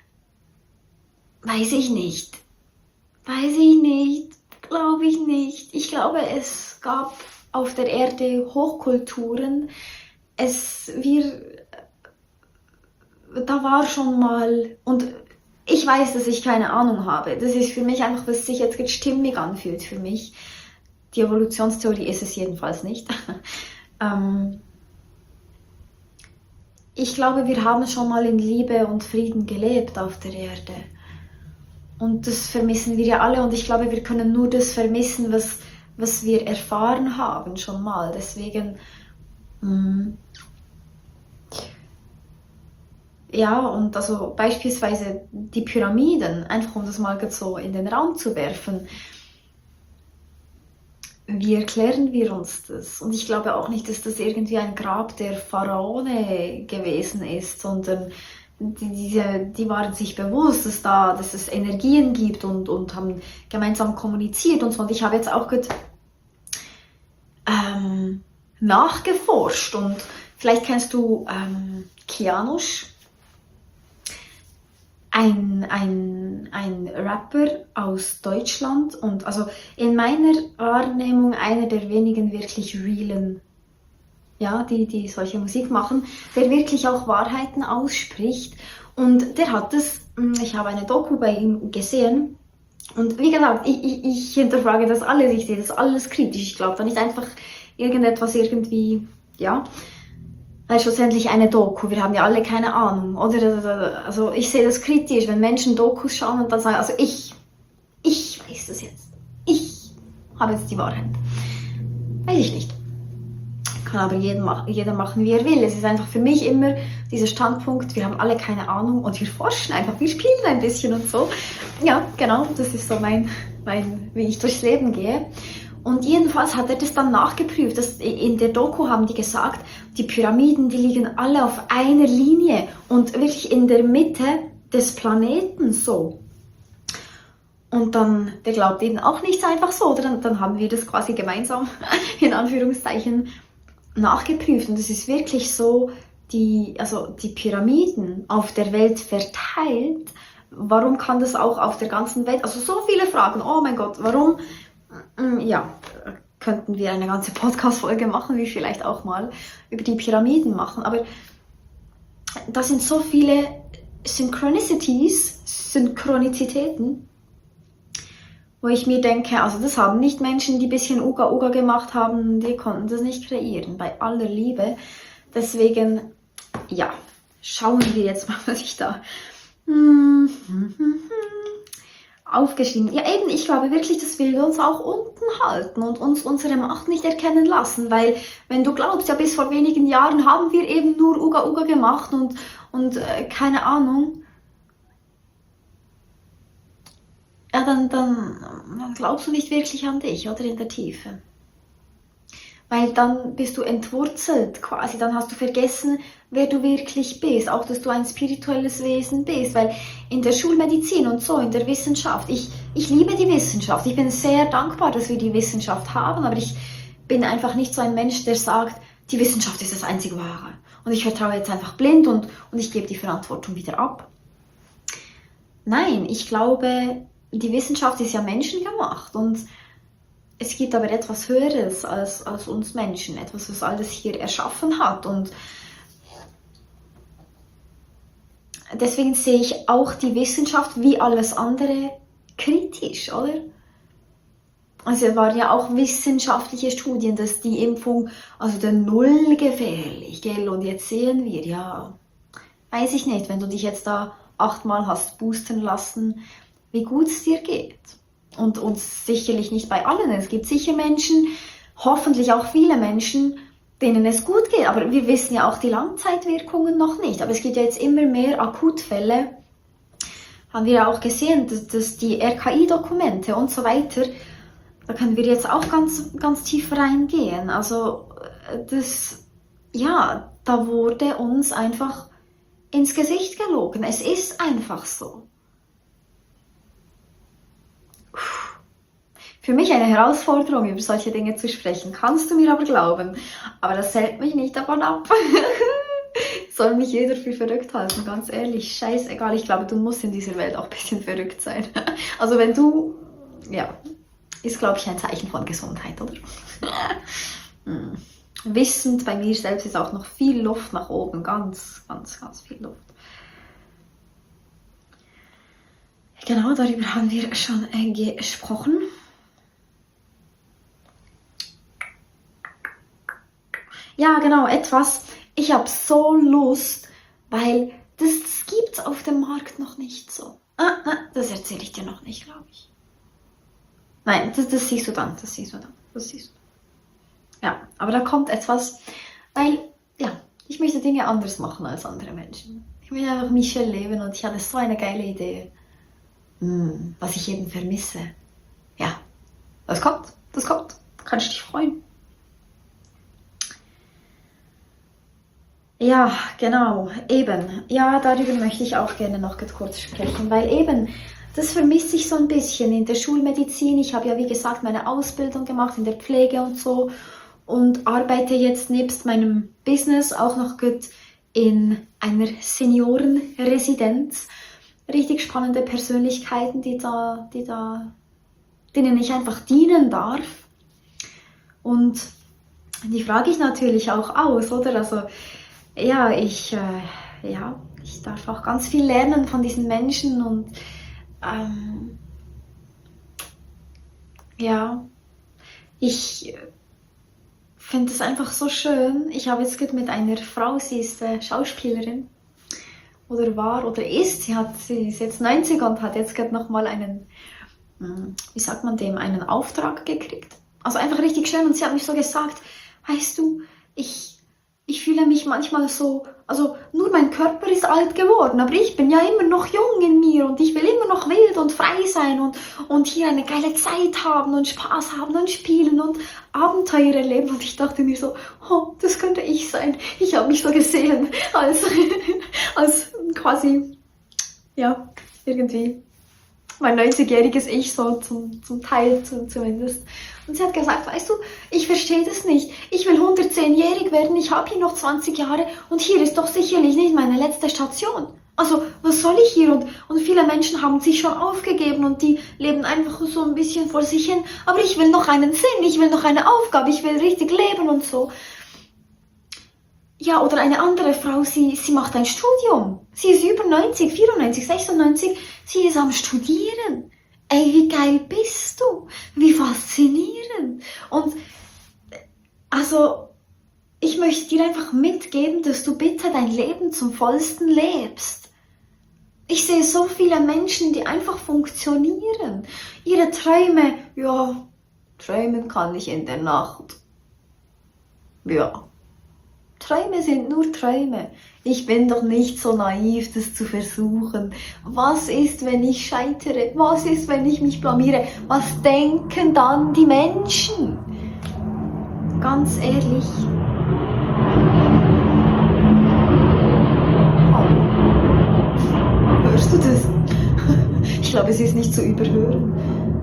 Weiß ich nicht. Weiß ich nicht. Glaube ich nicht. Ich glaube, es gab auf der Erde Hochkulturen. Es, wir, da war schon mal, und ich weiß, dass ich keine Ahnung habe. Das ist für mich einfach, was sich jetzt gerade stimmig anfühlt für mich. Die Evolutionstheorie ist es jedenfalls nicht. ähm, ich glaube, wir haben schon mal in Liebe und Frieden gelebt auf der Erde. Und das vermissen wir ja alle. Und ich glaube, wir können nur das vermissen, was, was wir erfahren haben schon mal. Deswegen... Mh, ja, und also beispielsweise die Pyramiden, einfach um das mal so in den Raum zu werfen. Wie erklären wir uns das? Und ich glaube auch nicht, dass das irgendwie ein Grab der Pharaone gewesen ist, sondern die, diese, die waren sich bewusst, dass, da, dass es Energien gibt und, und haben gemeinsam kommuniziert und so. Und ich habe jetzt auch gut, ähm, nachgeforscht und vielleicht kennst du ähm, Kianosch. Ein, ein, ein Rapper aus Deutschland und also in meiner Wahrnehmung einer der wenigen wirklich realen, ja, die, die solche Musik machen, der wirklich auch Wahrheiten ausspricht und der hat das, ich habe eine Doku bei ihm gesehen und wie gesagt, ich, ich, ich hinterfrage das alles, ich sehe das alles kritisch, ich glaube da nicht einfach irgendetwas irgendwie, ja, weil schlussendlich eine Doku, wir haben ja alle keine Ahnung, oder? Also ich sehe das kritisch, wenn Menschen Dokus schauen und dann sagen, also ich, ich weiß das jetzt, ich habe jetzt die Wahrheit. Weiß ich nicht. Kann aber jeder, jeder machen, wie er will. Es ist einfach für mich immer dieser Standpunkt, wir haben alle keine Ahnung und wir forschen einfach, wir spielen ein bisschen und so. Ja, genau, das ist so mein, mein wie ich durchs Leben gehe. Und jedenfalls hat er das dann nachgeprüft. Das, in der Doku haben die gesagt, die Pyramiden, die liegen alle auf einer Linie und wirklich in der Mitte des Planeten so. Und dann, der glaubt eben auch nicht einfach so, oder? Dann, dann haben wir das quasi gemeinsam, in Anführungszeichen, nachgeprüft. Und es ist wirklich so, die, also die Pyramiden auf der Welt verteilt, warum kann das auch auf der ganzen Welt, also so viele Fragen, oh mein Gott, warum, ja, könnten wir eine ganze Podcast-Folge machen, wie vielleicht auch mal über die Pyramiden machen, aber da sind so viele Synchronicities, Synchronizitäten, wo ich mir denke, also das haben nicht Menschen, die ein bisschen Uga Uga gemacht haben, die konnten das nicht kreieren, bei aller Liebe. Deswegen, ja, schauen wir jetzt mal, was ich da hm, hm, hm, aufgeschrieben. Ja eben, ich glaube wirklich, das will uns auch unten halten und uns unsere Macht nicht erkennen lassen, weil wenn du glaubst, ja bis vor wenigen Jahren haben wir eben nur Uga Uga gemacht und, und äh, keine Ahnung, ja, dann, dann, dann glaubst du nicht wirklich an dich, oder in der Tiefe. Weil dann bist du entwurzelt quasi, dann hast du vergessen, wer du wirklich bist, auch dass du ein spirituelles Wesen bist, weil in der Schulmedizin und so, in der Wissenschaft, ich, ich liebe die Wissenschaft, ich bin sehr dankbar, dass wir die Wissenschaft haben, aber ich bin einfach nicht so ein Mensch, der sagt, die Wissenschaft ist das einzig Wahre und ich vertraue jetzt einfach blind und, und ich gebe die Verantwortung wieder ab. Nein, ich glaube, die Wissenschaft ist ja menschengemacht und es gibt aber etwas Höheres als, als uns Menschen, etwas, was alles hier erschaffen hat und deswegen sehe ich auch die Wissenschaft wie alles andere kritisch, oder? Also es waren ja auch wissenschaftliche Studien, dass die Impfung, also der Null gefährlich, gell? Und jetzt sehen wir, ja, weiß ich nicht, wenn du dich jetzt da achtmal hast boostern lassen, wie gut es dir geht. Und, und sicherlich nicht bei allen. Es gibt sicher Menschen, hoffentlich auch viele Menschen, denen es gut geht. Aber wir wissen ja auch die Langzeitwirkungen noch nicht. Aber es gibt ja jetzt immer mehr Akutfälle. Haben wir ja auch gesehen, dass, dass die R K I-Dokumente und so weiter, da können wir jetzt auch ganz, ganz tief reingehen. Also das, ja, da wurde uns einfach ins Gesicht gelogen. Es ist einfach so. Für mich eine Herausforderung, über solche Dinge zu sprechen, kannst du mir aber glauben. Aber das hält mich nicht davon ab. Soll mich jeder für verrückt halten, ganz ehrlich. Scheißegal, ich glaube, du musst in dieser Welt auch ein bisschen verrückt sein. Also wenn du, ja, ist glaube ich ein Zeichen von Gesundheit, oder? hm. Wissend, bei mir selbst ist auch noch viel Luft nach oben, ganz, ganz, ganz viel Luft. Genau, darüber haben wir schon äh, gesprochen. Ja, genau, etwas. Ich habe so Lust, weil das, das gibt es auf dem Markt noch nicht so. Ah, ah, das erzähle ich dir noch nicht, glaube ich. Nein, das, das siehst du dann, das siehst du dann, das siehst du. Ja, aber da kommt etwas, weil, ja, ich möchte Dinge anders machen als andere Menschen. Ich möchte einfach Michelle leben und ich hatte so eine geile Idee. Hm, was ich eben vermisse. Ja, das kommt, das kommt. Kannst dich freuen. Ja, genau, eben. Ja, darüber möchte ich auch gerne noch kurz sprechen, weil eben, das vermisse ich so ein bisschen in der Schulmedizin. Ich habe ja, wie gesagt, meine Ausbildung gemacht in der Pflege und so und arbeite jetzt nebst meinem Business auch noch gut in einer Seniorenresidenz. Richtig spannende Persönlichkeiten, die da, die da, denen ich einfach dienen darf. Und die frage ich natürlich auch aus, oder? Also, ja, ich, äh, ja, ich darf auch ganz viel lernen von diesen Menschen und ähm, ja, ich finde es einfach so schön. Ich habe jetzt gerade mit einer Frau, sie ist äh, Schauspielerin oder war oder ist, sie, hat, sie ist jetzt neunzig und hat jetzt gerade nochmal einen wie sagt man dem, einen Auftrag gekriegt. Also einfach richtig schön und sie hat mich so gesagt, weißt du, ich, ich fühle mich manchmal so, also nur mein Körper ist alt geworden, aber ich bin ja immer noch jung in mir und ich will immer noch wild und frei sein und, und hier eine geile Zeit haben und Spaß haben und spielen und Abenteuer erleben. Und ich dachte mir so, oh, das könnte ich sein. Ich habe mich so gesehen als, als quasi, ja, irgendwie mein neunzigjähriges Ich so zum, zum Teil zum, zumindest. Und sie hat gesagt, weißt du, ich verstehe das nicht. Ich will hundertzehnjährig werden, ich habe hier noch zwanzig Jahre und hier ist doch sicherlich nicht meine letzte Station. Also, was soll ich hier? Und, und viele Menschen haben sich schon aufgegeben und die leben einfach so ein bisschen vor sich hin. Aber ich will noch einen Sinn, ich will noch eine Aufgabe, ich will richtig leben und so. Ja, oder eine andere Frau, sie, sie macht ein Studium. Sie ist über neunzig, vierundneunzig, sechsundneunzig. Sie ist am Studieren. Ey, wie geil bist du? Wie faszinierend. Und also, ich möchte dir einfach mitgeben, dass du bitte dein Leben zum vollsten lebst. Ich sehe so viele Menschen, die einfach funktionieren. Ihre Träume, ja, träumen kann ich in der Nacht. Ja. Träume sind nur Träume. Ich bin doch nicht so naiv, das zu versuchen. Was ist, wenn ich scheitere? Was ist, wenn ich mich blamiere? Was denken dann die Menschen? Ganz ehrlich. Oh. Hörst du das? Ich glaube, es ist nicht zu überhören.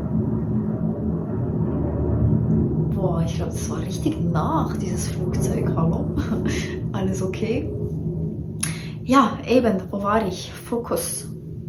Boah, ich glaube, das war richtig nach, dieses Flugzeug. Hallo? Alles okay? Ja, eben, wo war ich? Fokus.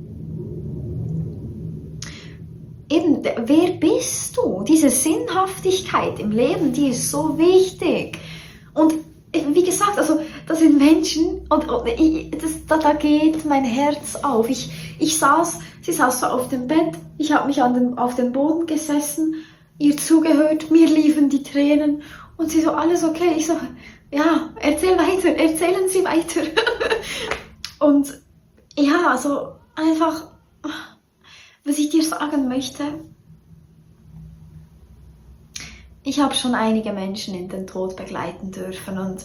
Eben, wer bist du? Diese Sinnhaftigkeit im Leben, die ist so wichtig. Und wie gesagt, also das sind Menschen und, und ich, das, da, da geht mein Herz auf. Ich, ich saß, sie saß so auf dem Bett, ich habe mich an den, auf den Boden gesessen, ihr zugehört, mir liefen die Tränen und sie so, alles okay? Ich so, ja, erzähl weiter, erzählen Sie weiter. Und ja, also einfach, was ich dir sagen möchte, ich habe schon einige Menschen in den Tod begleiten dürfen und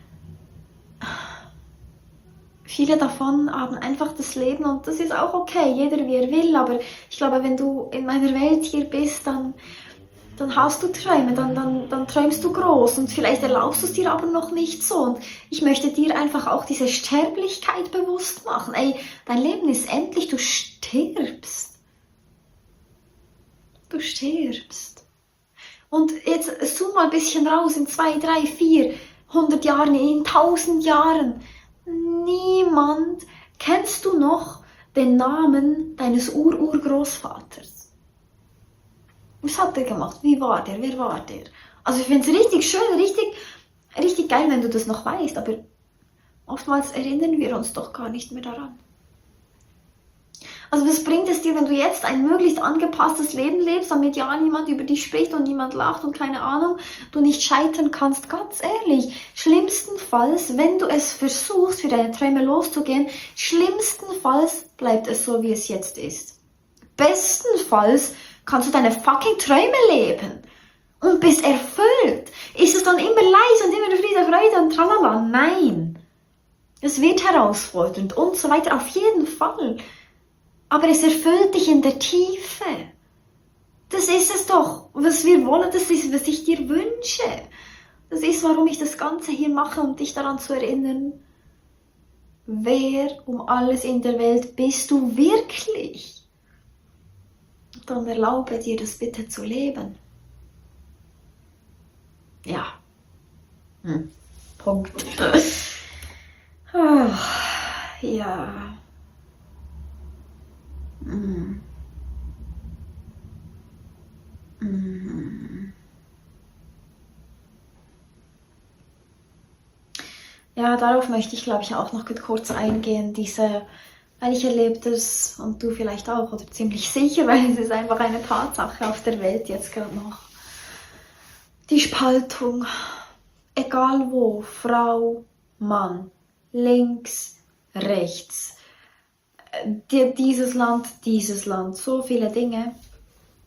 viele davon haben einfach das Leben und das ist auch okay, jeder wie er will, aber ich glaube, wenn du in meiner Welt hier bist, dann dann hast du Träume, dann, dann, dann träumst du groß und vielleicht erlaubst du es dir aber noch nicht so. Und ich möchte dir einfach auch diese Sterblichkeit bewusst machen. Ey, dein Leben ist endlich, du stirbst. Du stirbst. Und jetzt zoom mal ein bisschen raus in zwei, drei, vier, hundert Jahren, in tausend Jahren. Niemand, kennst du noch den Namen deines Ur-Urgroßvaters? Was hat der gemacht? Wie war der? Wer war der? Also ich finde es richtig schön, richtig, richtig geil, wenn du das noch weißt, aber oftmals erinnern wir uns doch gar nicht mehr daran. Also was bringt es dir, wenn du jetzt ein möglichst angepasstes Leben lebst, damit ja niemand über dich spricht und niemand lacht und keine Ahnung, du nicht scheitern kannst? Ganz ehrlich, schlimmstenfalls, wenn du es versuchst, für deine Träume loszugehen, schlimmstenfalls bleibt es so, wie es jetzt ist. Bestenfalls kannst du deine fucking Träume leben und bist erfüllt. Ist es dann immer leise und immer Friede, Freude und tralala? Nein. Es wird herausfordernd und so weiter, auf jeden Fall. Aber es erfüllt dich in der Tiefe. Das ist es doch, was wir wollen, das ist, was ich dir wünsche. Das ist, warum ich das Ganze hier mache, um dich daran zu erinnern, wer um alles in der Welt bist du wirklich? Dann erlaube dir das bitte zu leben. Ja. Hm. Punkt. Ach, ja. Hm. Hm. Ja, darauf möchte ich, glaube ich, auch noch kurz eingehen. Diese, weil ich erlebe das und du vielleicht auch, oder ziemlich sicher, weil es ist einfach eine Tatsache auf der Welt jetzt gerade noch. Die Spaltung, egal wo, Frau, Mann, links, rechts, dieses Land, dieses Land, so viele Dinge.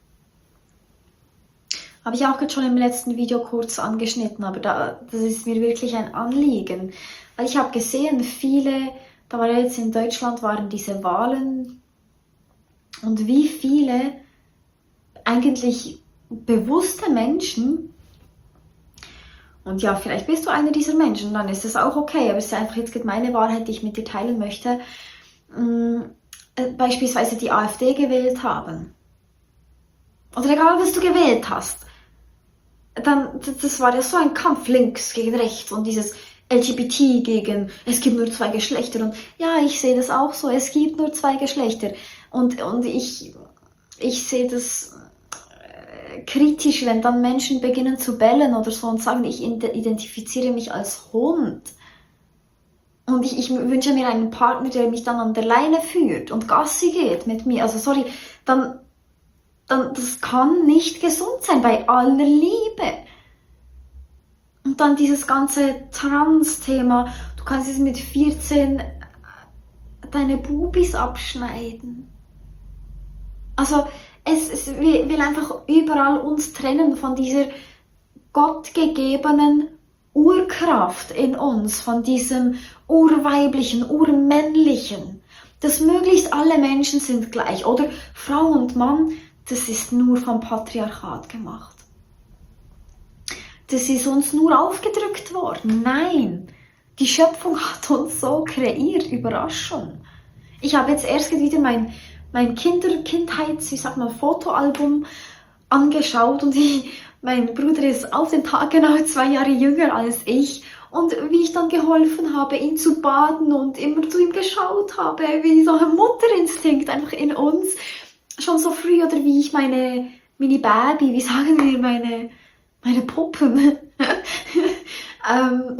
Habe ich auch gerade schon im letzten Video kurz angeschnitten, aber da, das ist mir wirklich ein Anliegen. Weil ich habe gesehen, viele, da war ja jetzt in Deutschland, waren diese Wahlen und wie viele eigentlich bewusste Menschen, und ja, vielleicht bist du einer dieser Menschen, dann ist das auch okay, aber es ist einfach jetzt meine Wahrheit, die ich mit dir teilen möchte, beispielsweise die AfD gewählt haben. Oder egal, was du gewählt hast. Dann, das war ja so ein Kampf links gegen rechts und dieses L G B T gegen, es gibt nur zwei Geschlechter und ja, ich sehe das auch so, es gibt nur zwei Geschlechter und, und ich, ich sehe das äh, kritisch, wenn dann Menschen beginnen zu bellen oder so und sagen, ich identifiziere mich als Hund. Und ich, ich wünsche mir einen Partner, der mich dann an der Leine führt und Gassi geht mit mir. Also sorry, dann, dann das kann nicht gesund sein bei aller Liebe. Und dann dieses ganze Trans-Thema, du kannst jetzt mit vierzehn deine Bubis abschneiden. Also es, es will einfach überall uns trennen von dieser gottgegebenen Urkraft in uns, von diesem urweiblichen, urmännlichen, dass möglichst alle Menschen sind gleich, oder Frau und Mann, das ist nur vom Patriarchat gemacht. Das ist uns nur aufgedrückt worden. Nein, die Schöpfung hat uns so kreiert, Überraschung. Ich habe jetzt erst wieder mein, mein Kinder-, Kindheits-, ich sag mal, Fotoalbum angeschaut und ich, mein Bruder ist auf den Tag genau zwei Jahre jünger als ich und wie ich dann geholfen habe, ihn zu baden und immer zu ihm geschaut habe, wie so ein Mutterinstinkt einfach in uns, schon so früh, oder wie ich meine Mini-Baby, wie sagen wir, meine, meine Puppen, ähm,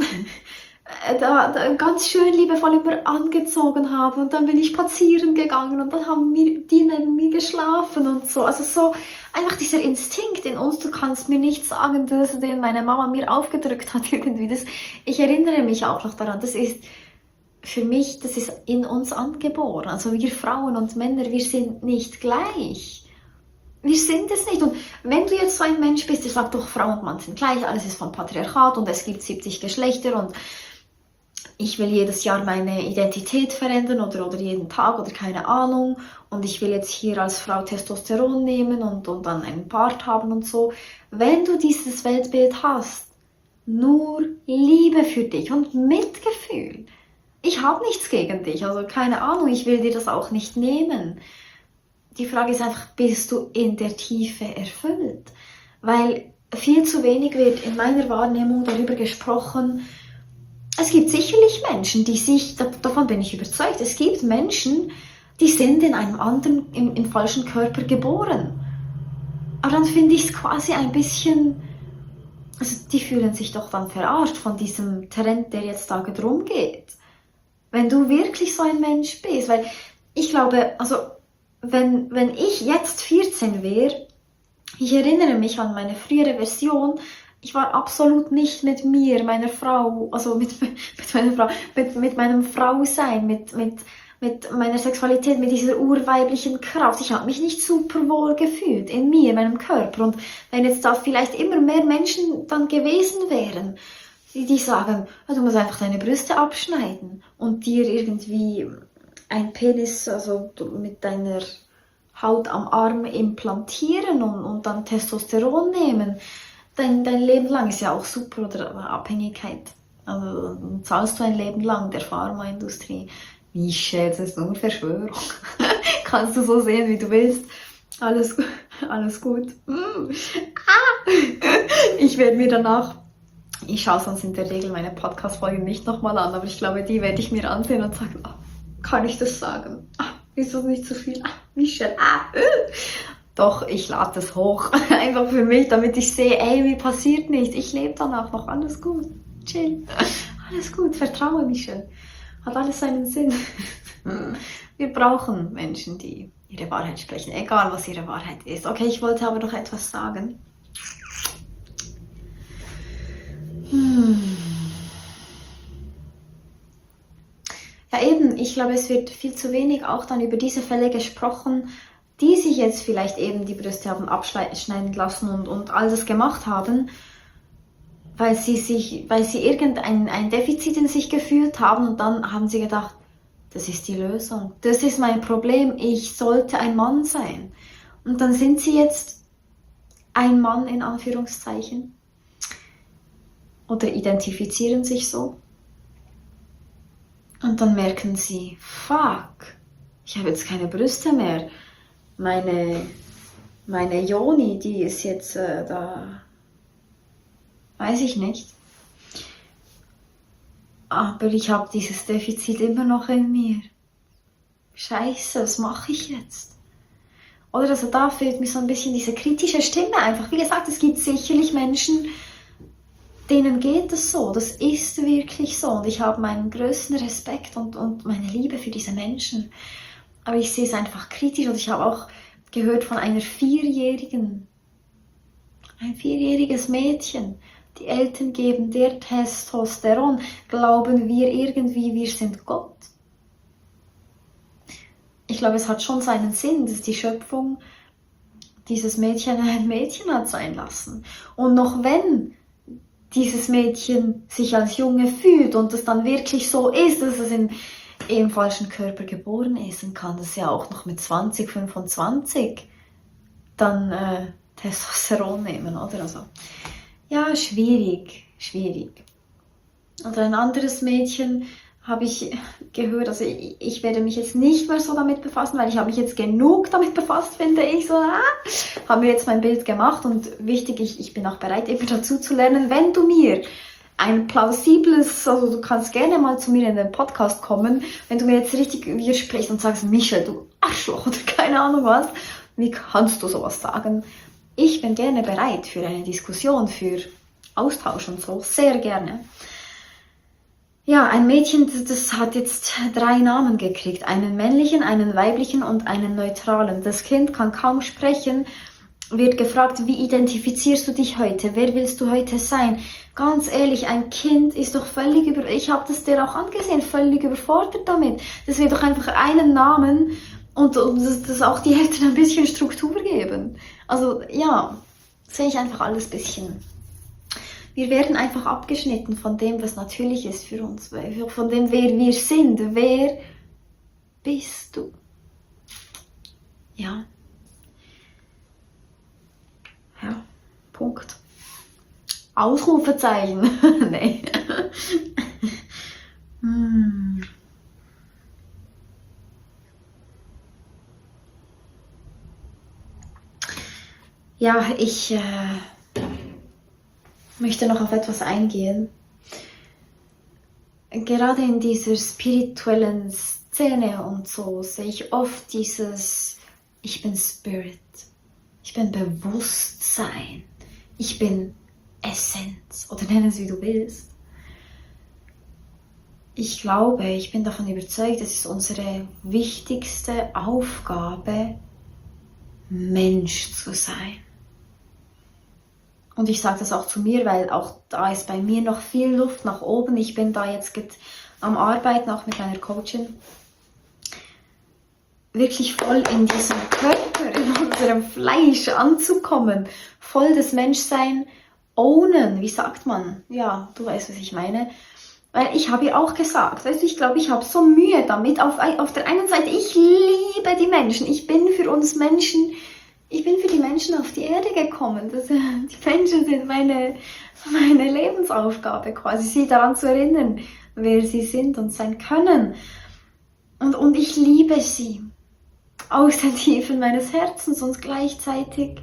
da, da ganz schön liebevoll immer angezogen habe und dann bin ich spazieren gegangen und dann haben wir, die neben mir geschlafen und so. Also so einfach dieser Instinkt in uns, du kannst mir nicht sagen, dass den meine Mama mir aufgedrückt hat irgendwie. Das, ich erinnere mich auch noch daran, das ist für mich, das ist in uns angeboren. Also wir Frauen und Männer, wir sind nicht gleich. Wir sind es nicht. Und wenn du jetzt so ein Mensch bist, der sagt, doch, Frau und Mann sind gleich, alles ist vom Patriarchat und es gibt siebzig Geschlechter und ich will jedes Jahr meine Identität verändern oder, oder jeden Tag oder keine Ahnung und ich will jetzt hier als Frau Testosteron nehmen und, und dann einen Bart haben und so. Wenn du dieses Weltbild hast, nur Liebe für dich und Mitgefühl. Ich habe nichts gegen dich, also keine Ahnung, ich will dir das auch nicht nehmen. Die Frage ist einfach, bist du in der Tiefe erfüllt? Weil viel zu wenig wird in meiner Wahrnehmung darüber gesprochen. Es gibt sicherlich Menschen, die sich, davon bin ich überzeugt, es gibt Menschen, die sind in einem anderen, im, im falschen Körper geboren. Aber dann finde ich es quasi ein bisschen, also die fühlen sich doch dann verarscht von diesem Trend, der jetzt da drum geht. Wenn du wirklich so ein Mensch bist, weil ich glaube, also wenn, wenn ich jetzt vierzehn wäre, ich erinnere mich an meine frühere Version, ich war absolut nicht mit mir, meiner Frau, also mit, mit meiner Frau, mit, mit meinem Frausein, mit, mit, mit meiner Sexualität, mit dieser urweiblichen Kraft. Ich habe mich nicht super wohl gefühlt in mir, in meinem Körper. Und wenn jetzt da vielleicht immer mehr Menschen dann gewesen wären, die, die sagen, du musst einfach deine Brüste abschneiden und dir irgendwie ein Penis, also mit deiner Haut am Arm implantieren und, und dann Testosteron nehmen, Dein, dein Leben lang ist ja auch super, oder Abhängigkeit. Also zahlst du ein Leben lang der Pharmaindustrie. Michelle, das ist nur Verschwörung. Kannst du so sehen, wie du willst. Alles, alles gut. Mm. Ah. Ich werde mir danach, ich schaue sonst in der Regel meine Podcast-Folgen nicht nochmal an, aber ich glaube, die werde ich mir ansehen und sagen, oh, kann ich das sagen? Ah, wieso nicht so viel? Ah, Michelle, ah. Doch, ich lade das hoch, einfach für mich, damit ich sehe, ey, mir passiert nichts, ich lebe danach noch, alles gut, chill, alles gut, vertraue Michelle, hat alles seinen Sinn. Wir brauchen Menschen, die ihre Wahrheit sprechen, egal was ihre Wahrheit ist. Okay, ich wollte aber noch etwas sagen. Hm. Ja eben, ich glaube, es wird viel zu wenig auch dann über diese Fälle gesprochen, die sich jetzt vielleicht eben die Brüste haben abschneiden lassen und, und all das gemacht haben, weil sie sich, weil sie irgendein ein Defizit in sich gefühlt haben und dann haben sie gedacht, das ist die Lösung, das ist mein Problem, ich sollte ein Mann sein. Und dann sind sie jetzt ein Mann in Anführungszeichen oder identifizieren sich so. Und dann merken sie, fuck, ich habe jetzt keine Brüste mehr. Meine, meine Joni, die ist jetzt äh, da, weiß ich nicht. Aber ich habe dieses Defizit immer noch in mir. Scheiße, was mache ich jetzt? Oder also da fehlt mir so ein bisschen diese kritische Stimme einfach. Wie gesagt, es gibt sicherlich Menschen, denen geht es so. Das ist wirklich so. Und ich habe meinen größten Respekt und, und meine Liebe für diese Menschen. Aber ich sehe es einfach kritisch. Und ich habe auch gehört von einer Vierjährigen, ein vierjähriges Mädchen. Die Eltern geben dir Testosteron. Glauben wir irgendwie, wir sind Gott? Ich glaube, es hat schon seinen Sinn, dass die Schöpfung dieses Mädchen ein Mädchen hat sein lassen. Und noch wenn dieses Mädchen sich als Junge fühlt und es dann wirklich so ist, dass es im, im falschen Körper geboren ist, dann kann das ja auch noch mit zwanzig, fünfundzwanzig dann äh, Testosteron nehmen, oder? Also, ja, schwierig, schwierig. Oder ein anderes Mädchen habe ich gehört, also ich, ich werde mich jetzt nicht mehr so damit befassen, weil ich habe mich jetzt genug damit befasst, finde ich, so, ah, habe mir jetzt mein Bild gemacht und wichtig, ich, ich bin auch bereit, eben dazu zu lernen, wenn du mir ein plausibles, also du kannst gerne mal zu mir in den Podcast kommen, wenn du mir jetzt richtig widersprichst und sagst, Michel, du Arschloch oder keine Ahnung was, wie kannst du sowas sagen? Ich bin gerne bereit für eine Diskussion, für Austausch und so, sehr gerne. Ja, ein Mädchen, das hat jetzt drei Namen gekriegt. Einen männlichen, einen weiblichen und einen neutralen. Das Kind kann kaum sprechen, wird gefragt, wie identifizierst du dich heute? Wer willst du heute sein? Ganz ehrlich, ein Kind ist doch völlig über... Ich habe das dir auch angesehen, völlig überfordert damit. Das wird doch einfach einen Namen und, und das, das auch die Eltern ein bisschen Struktur geben. Also ja, sehe ich einfach alles ein bisschen... Wir werden einfach abgeschnitten von dem, was natürlich ist für uns, von dem, wer wir sind. Wer bist du? Ja. Ja, Punkt. Ausrufezeichen. Nee. hm. Ja, ich... Äh, möchte noch auf etwas eingehen. Gerade in dieser spirituellen Szene und so sehe ich oft dieses, ich bin Spirit, ich bin Bewusstsein, ich bin Essenz oder nenn es wie du willst. Ich glaube, ich bin davon überzeugt, es ist unsere wichtigste Aufgabe, Mensch zu sein. Und ich sage das auch zu mir, weil auch da ist bei mir noch viel Luft nach oben. Ich bin da jetzt am Arbeiten, auch mit meiner Coachin. Wirklich voll in diesem Körper, in unserem Fleisch anzukommen. Voll das Menschsein ownen, wie sagt man? Ja, du weißt, was ich meine. Weil ich habe ja auch gesagt, weißt du, ich glaube, ich habe so Mühe damit. Auf, auf der einen Seite, ich liebe die Menschen. Ich bin für uns Menschen... Ich bin für die Menschen auf die Erde gekommen. Das, die Menschen sind meine, meine Lebensaufgabe quasi, sie daran zu erinnern, wer sie sind und sein können. Und, und ich liebe sie aus den Tiefen meines Herzens und gleichzeitig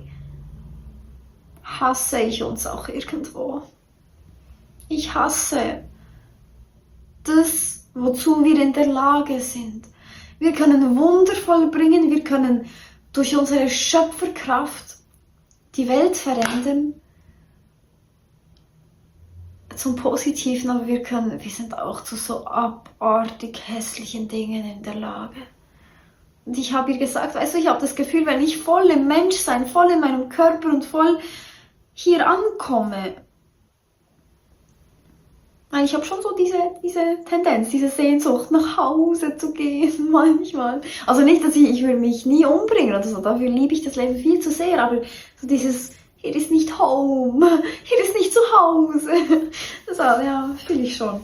hasse ich uns auch irgendwo. Ich hasse das, wozu wir in der Lage sind. Wir können Wunder vollbringen, wir können durch unsere Schöpferkraft die Welt verändern zum Positiven, aber wir können, wir sind auch zu so abartig hässlichen Dingen in der Lage. Und ich habe ihr gesagt, weißt du, ich habe das Gefühl, wenn ich voll im Menschsein, voll in meinem Körper und voll hier ankomme, Weil ich habe schon so diese, diese Tendenz, diese Sehnsucht, nach Hause zu gehen, manchmal. Also nicht, dass ich, ich will mich nie umbringen oder so, dafür liebe ich das Leben viel zu sehr, aber so dieses, hier ist nicht Home, hier ist nicht zu Hause. Das, ja, fühle ich schon.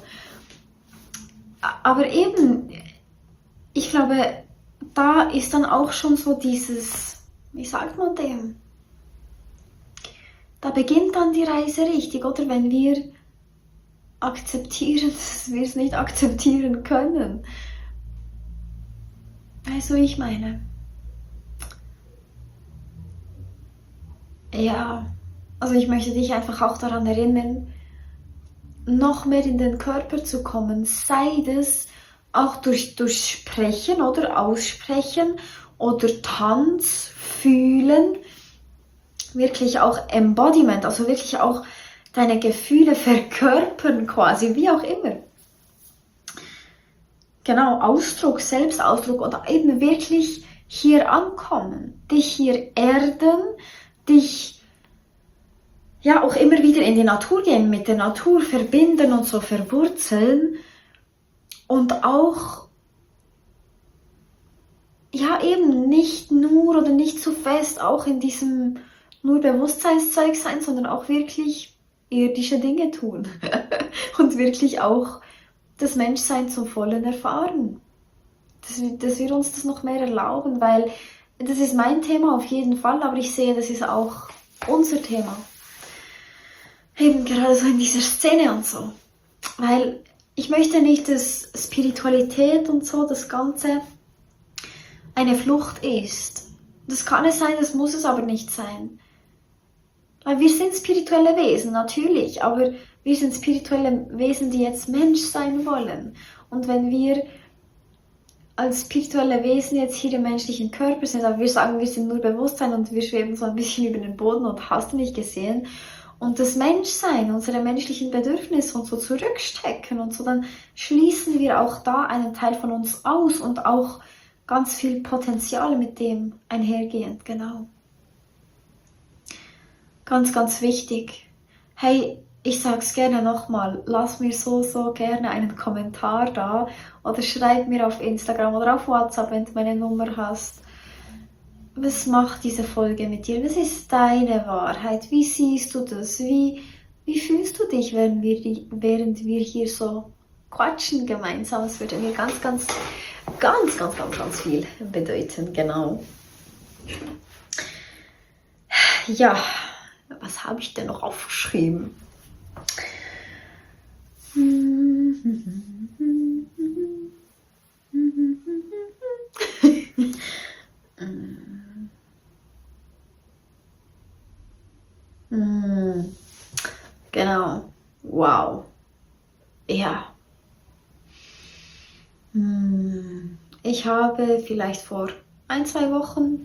Aber eben, ich glaube, da ist dann auch schon so dieses, wie sagt man dem? Da beginnt dann die Reise richtig, oder? Wenn wir akzeptieren, dass wir es nicht akzeptieren können. Weißt du, wie ich meine? Ja, also ich möchte dich einfach auch daran erinnern, noch mehr in den Körper zu kommen, sei das auch durch, durch Sprechen oder Aussprechen oder Tanz, Fühlen, wirklich auch Embodiment, also wirklich auch deine Gefühle verkörpern quasi, wie auch immer. Genau, Ausdruck, Selbstausdruck oder eben wirklich hier ankommen, dich hier erden, dich ja auch immer wieder in die Natur gehen, mit der Natur verbinden und so verwurzeln und auch ja eben nicht nur oder nicht zu fest auch in diesem nur Bewusstseinszeug sein, sondern auch wirklich irdische Dinge tun und wirklich auch das Menschsein zum Vollen erfahren. Dass, dass wir uns das noch mehr erlauben, weil das ist mein Thema auf jeden Fall, aber ich sehe, das ist auch unser Thema. Eben gerade so in dieser Szene und so. Weil ich möchte nicht, dass Spiritualität und so, das Ganze, eine Flucht ist. Das kann es sein, das muss es aber nicht sein. Weil wir sind spirituelle Wesen, natürlich, aber wir sind spirituelle Wesen, die jetzt Mensch sein wollen. Und wenn wir als spirituelle Wesen jetzt hier im menschlichen Körper sind, aber wir sagen, wir sind nur Bewusstsein und wir schweben so ein bisschen über den Boden und hast du nicht gesehen, und das Menschsein, unsere menschlichen Bedürfnisse und so zurückstecken und so, dann schließen wir auch da einen Teil von uns aus und auch ganz viel Potenzial mit dem einhergehend, genau. Ganz, ganz wichtig. Hey, ich sag's gerne nochmal, lass mir so, so gerne einen Kommentar da oder schreib mir auf Instagram oder auf WhatsApp, wenn du meine Nummer hast. Was macht diese Folge mit dir? Was ist deine Wahrheit? Wie siehst du das? Wie, wie fühlst du dich, während wir, während wir hier so quatschen gemeinsam? Das würde mir ganz, ganz, ganz, ganz, ganz, ganz viel bedeuten, genau. Ja, was habe ich denn noch aufgeschrieben? Genau. Wow. Ja. Ich habe vielleicht vor ein, zwei Wochen,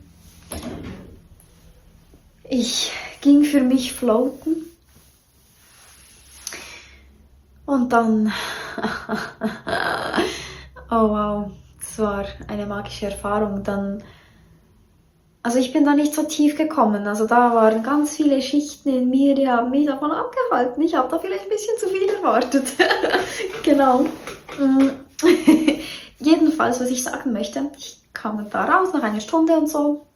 ich ging für mich floaten und dann, oh wow, das war eine magische Erfahrung. Dann, also ich bin da nicht so tief gekommen, also da waren ganz viele Schichten in mir, die haben mich davon abgehalten. Ich habe da vielleicht ein bisschen zu viel erwartet. Genau. Jedenfalls, was ich sagen möchte, ich kam da raus nach einer Stunde und so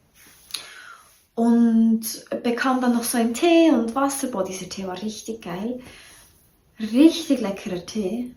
und bekam dann noch so einen Tee und Wasser. Boah, dieser Tee war richtig geil. Richtig leckerer Tee.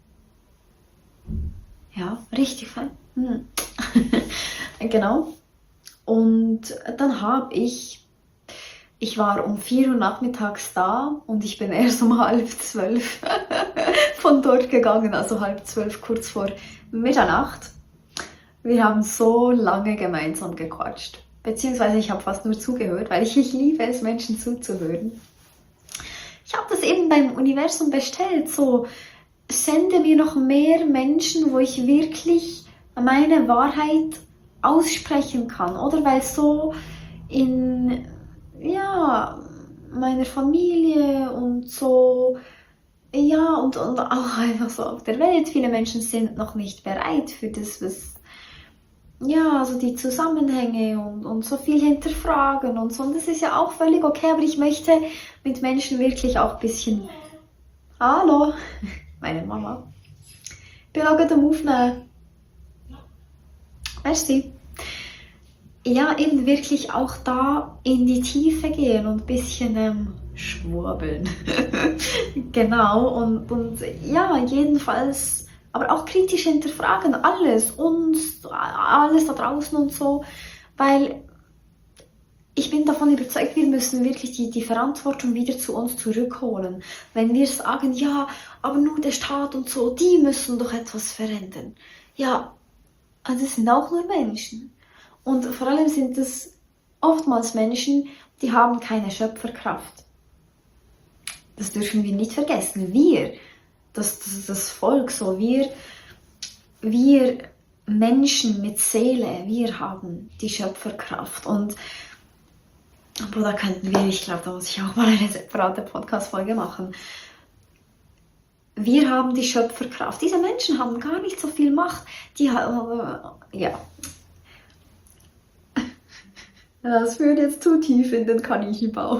Ja, richtig fein. Hm. Genau. Und dann habe ich, ich war um vier Uhr nachmittags da und ich bin erst um halb zwölf von dort gegangen, also halb zwölf, kurz vor Mitternacht. Wir haben so lange gemeinsam gequatscht, beziehungsweise ich habe fast nur zugehört, weil ich, ich liebe es, Menschen zuzuhören. Ich habe das eben beim Universum bestellt, so sende mir noch mehr Menschen, wo ich wirklich meine Wahrheit aussprechen kann, oder? Weil so in ja, meiner Familie und so, ja, und, und auch einfach so auf der Welt, viele Menschen sind noch nicht bereit für das, was, ja, also die Zusammenhänge und, und so viel hinterfragen und so, und das ist ja auch völlig okay, aber ich möchte mit Menschen wirklich auch ein bisschen, hallo, meine Mama. Ich bin auch gerade am Aufnehmen. Merci. Ja, eben wirklich auch da in die Tiefe gehen und ein bisschen ähm, schwurbeln. Genau, und, und ja, jedenfalls, aber auch kritisch hinterfragen, alles, uns, alles da draußen und so, weil ich bin davon überzeugt, wir müssen wirklich die, die Verantwortung wieder zu uns zurückholen. Wenn wir sagen, ja, aber nur der Staat und so, die müssen doch etwas verändern. Ja, also es sind auch nur Menschen. Und vor allem sind es oftmals Menschen, die haben keine Schöpferkraft. Das dürfen wir nicht vergessen. Wir, das, das, das Volk, so wir, wir Menschen mit Seele, wir haben die Schöpferkraft. Und aber da könnten wir, ich glaube, da muss ich auch mal eine separate Podcast-Folge machen. Wir haben die Schöpferkraft. Diese Menschen haben gar nicht so viel Macht. Die haben, ja. Das führt jetzt zu tief in den Kaninchenbau.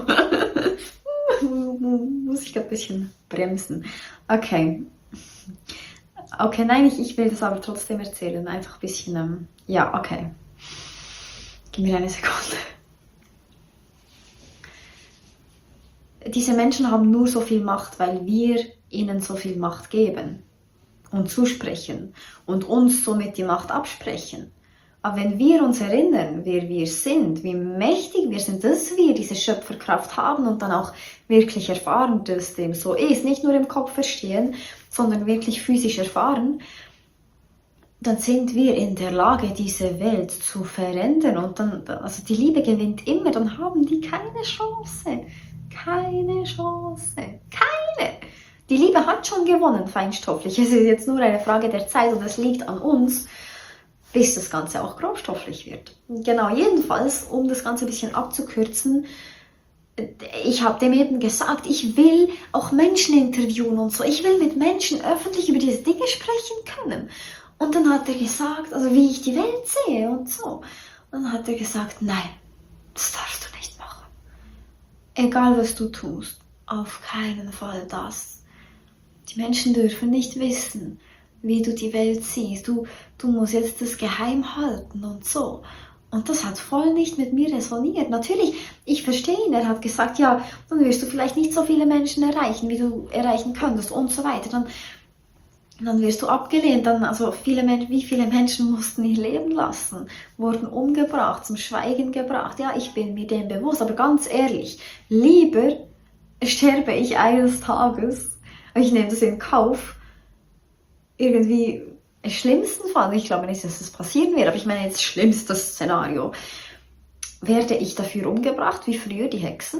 Muss ich gerade ein bisschen bremsen. Okay. Okay, nein, ich, ich will das aber trotzdem erzählen. Einfach ein bisschen, ähm, ja, okay. Gib mir eine Sekunde. Diese Menschen haben nur so viel Macht, weil wir ihnen so viel Macht geben und zusprechen und uns somit die Macht absprechen. Aber wenn wir uns erinnern, wer wir sind, wie mächtig wir sind, dass wir diese Schöpferkraft haben und dann auch wirklich erfahren, dass dem so ist, nicht nur im Kopf verstehen, sondern wirklich physisch erfahren, dann sind wir in der Lage, diese Welt zu verändern. Und dann, also die Liebe gewinnt immer, dann haben die keine Chance. Keine Chance. Keine. Die Liebe hat schon gewonnen, feinstofflich. Es ist jetzt nur eine Frage der Zeit und es liegt an uns, bis das Ganze auch grobstofflich wird. Genau, jedenfalls, um das Ganze ein bisschen abzukürzen, ich habe dem eben gesagt, ich will auch Menschen interviewen und so. Ich will mit Menschen öffentlich über diese Dinge sprechen können. Und dann hat er gesagt, also wie ich die Welt sehe und so. Und dann hat er gesagt, nein, das darfst du nicht machen. Egal was du tust, auf keinen Fall das. Die Menschen dürfen nicht wissen, wie du die Welt siehst. Du, du musst jetzt das geheim halten und so. Und das hat voll nicht mit mir resoniert. Natürlich, ich verstehe ihn. Er hat gesagt, ja, dann wirst du vielleicht nicht so viele Menschen erreichen, wie du erreichen könntest und so weiter. Dann, dann wirst du abgelehnt. Dann, also viele Menschen, wie viele Menschen mussten ihr Leben lassen, wurden umgebracht, zum Schweigen gebracht. Ja, ich bin mir dem bewusst. Aber ganz ehrlich, lieber sterbe ich eines Tages, ich nehme das in Kauf, irgendwie im schlimmsten Fall, ich glaube nicht, dass das passieren wird, aber ich meine jetzt schlimmstes Szenario, werde ich dafür umgebracht, wie früher die Hexen.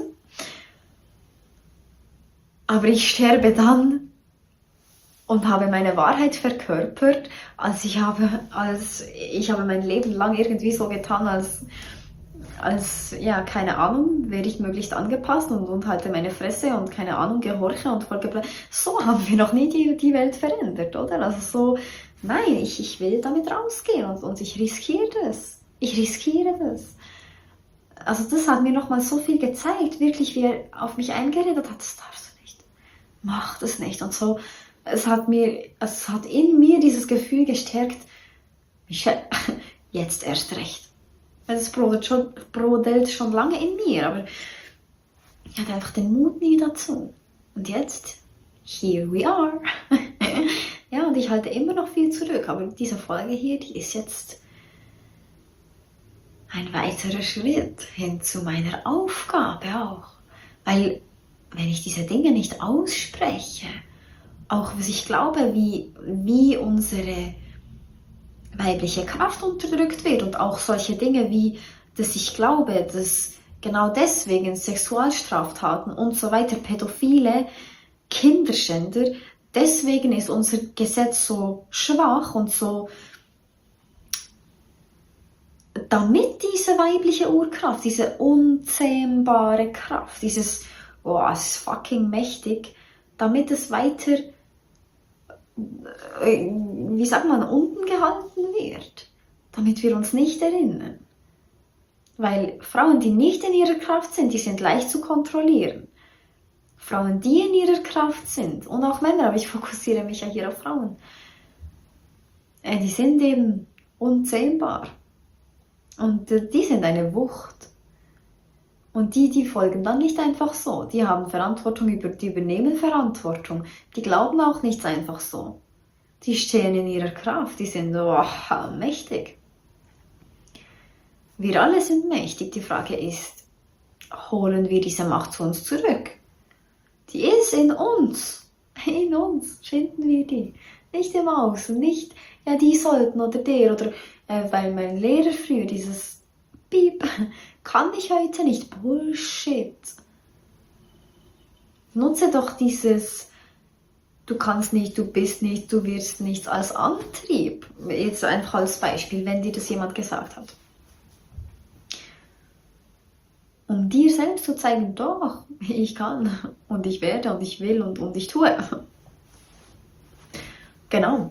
Aber ich sterbe dann und habe meine Wahrheit verkörpert, als ich habe, als ich habe mein Leben lang irgendwie so getan, als, als ja, keine Ahnung, werde ich möglichst angepasst und, und halte meine Fresse und keine Ahnung, gehorche und folge. So haben wir noch nie die, die Welt verändert, oder? Also so, nein, ich, ich will damit rausgehen und, und ich riskiere das. Ich riskiere das. Also das hat mir nochmal so viel gezeigt, wirklich, wie er auf mich eingeredet hat, das darfst du nicht. Mach das nicht. Und so, es hat mir, es hat in mir dieses Gefühl gestärkt, Michelle, jetzt erst recht. Es brodelt schon, brodelt schon lange in mir, aber ich hatte einfach den Mut nie dazu. Und jetzt, here we are. Ja, und ich halte immer noch viel zurück, aber diese Folge hier, die ist jetzt ein weiterer Schritt hin zu meiner Aufgabe auch. Weil, wenn ich diese Dinge nicht ausspreche, auch was ich glaube, wie, wie unsere weibliche Kraft unterdrückt wird und auch solche Dinge wie, dass ich glaube, dass genau deswegen Sexualstraftaten und so weiter, Pädophile, Kinderschänder, deswegen ist unser Gesetz so schwach und so, damit diese weibliche Urkraft, diese unzähmbare Kraft, dieses, oh, es ist fucking mächtig, damit es weiter, wie sagt man, unten gehalten wird, damit wir uns nicht erinnern. Weil Frauen, die nicht in ihrer Kraft sind, die sind leicht zu kontrollieren. Frauen, die in ihrer Kraft sind und auch Männer, aber ich fokussiere mich ja hier auf Frauen. Äh, die sind eben unzähmbar und äh, die sind eine Wucht. Und die, die folgen dann nicht einfach so. Die haben Verantwortung, über, die übernehmen Verantwortung. Die glauben auch nichts einfach so. Die stehen in ihrer Kraft, die sind oh, mächtig. Wir alle sind mächtig. Die Frage ist, holen wir diese Macht zu uns zurück? Die ist in uns. In uns finden wir die. Nicht im Außen, nicht, ja, die sollten oder der oder, äh, weil mein Lehrer früher dieses Piep, kann ich heute nicht. Bullshit. Nutze doch dieses, du kannst nicht, du bist nicht, du wirst nichts als Antrieb. Jetzt einfach als Beispiel, wenn dir das jemand gesagt hat. Um dir selbst zu zeigen, doch, ich kann und ich werde und ich will und, und ich tue. Genau.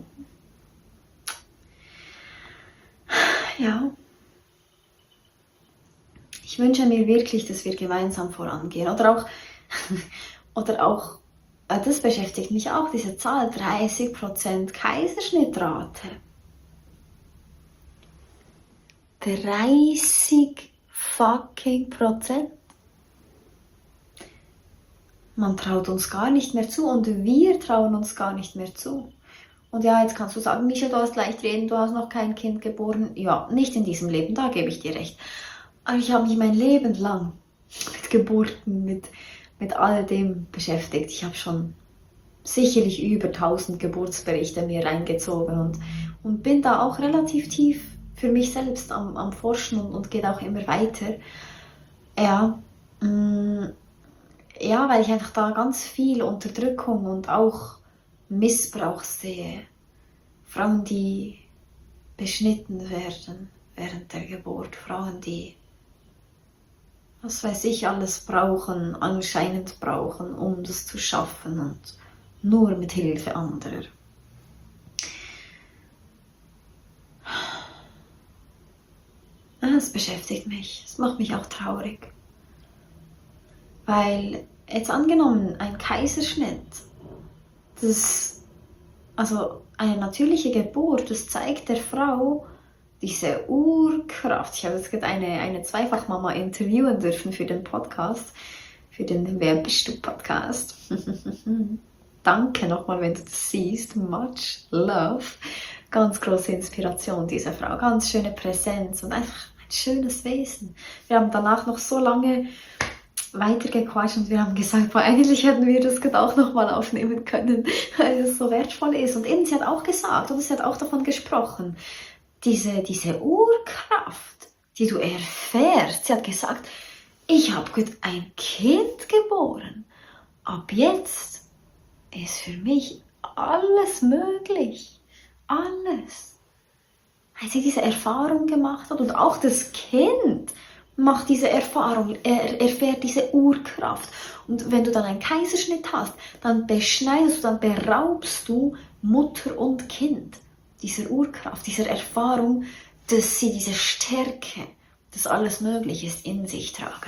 Ja. Ich wünsche mir wirklich, dass wir gemeinsam vorangehen. Oder auch, oder auch, das beschäftigt mich auch, diese Zahl, dreißig Prozent Kaiserschnittrate. dreißig fucking Prozent. Man traut uns gar nicht mehr zu und wir trauen uns gar nicht mehr zu. Und ja, jetzt kannst du sagen, Michelle, du hast leicht reden, du hast noch kein Kind geboren. Ja, nicht in diesem Leben, da gebe ich dir recht. Aber ich habe mich mein Leben lang mit Geburten, mit, mit all dem beschäftigt. Ich habe schon sicherlich über tausend Geburtsberichte mir reingezogen und, und bin da auch relativ tief für mich selbst am, am Forschen und, und geht auch immer weiter. Ja, mh, ja, weil ich einfach da ganz viel Unterdrückung und auch Missbrauch sehe. Frauen, die beschnitten werden während der Geburt, Frauen, die, was weiß ich, alles brauchen, anscheinend brauchen, um das zu schaffen und nur mit Hilfe anderer. Es beschäftigt mich, es macht mich auch traurig. Weil, jetzt angenommen, ein Kaiserschnitt, das, also eine natürliche Geburt, das zeigt der Frau diese Urkraft. Ich habe jetzt gerade eine, eine Zweifachmama interviewen dürfen für den Podcast, für den Wer bist du Podcast. Danke nochmal, wenn du das siehst. Much love. Ganz große Inspiration, diese Frau. Ganz schöne Präsenz und einfach ein schönes Wesen. Wir haben danach noch so lange weitergequatscht und wir haben gesagt, boah, eigentlich hätten wir das gerade auch nochmal aufnehmen können, weil es so wertvoll ist. Und eben, sie hat auch gesagt, und sie hat auch davon gesprochen, diese, diese Urkraft, die du erfährst. Sie hat gesagt, ich habe gerade ein Kind geboren. Ab jetzt ist für mich alles möglich. Alles. Weil sie diese Erfahrung gemacht hat und auch das Kind macht diese Erfahrung, er erfährt diese Urkraft. Und wenn du dann einen Kaiserschnitt hast, dann beschneidest du, dann beraubst du Mutter und Kind dieser Urkraft, dieser Erfahrung, dass sie diese Stärke, dass alles möglich ist, in sich tragen.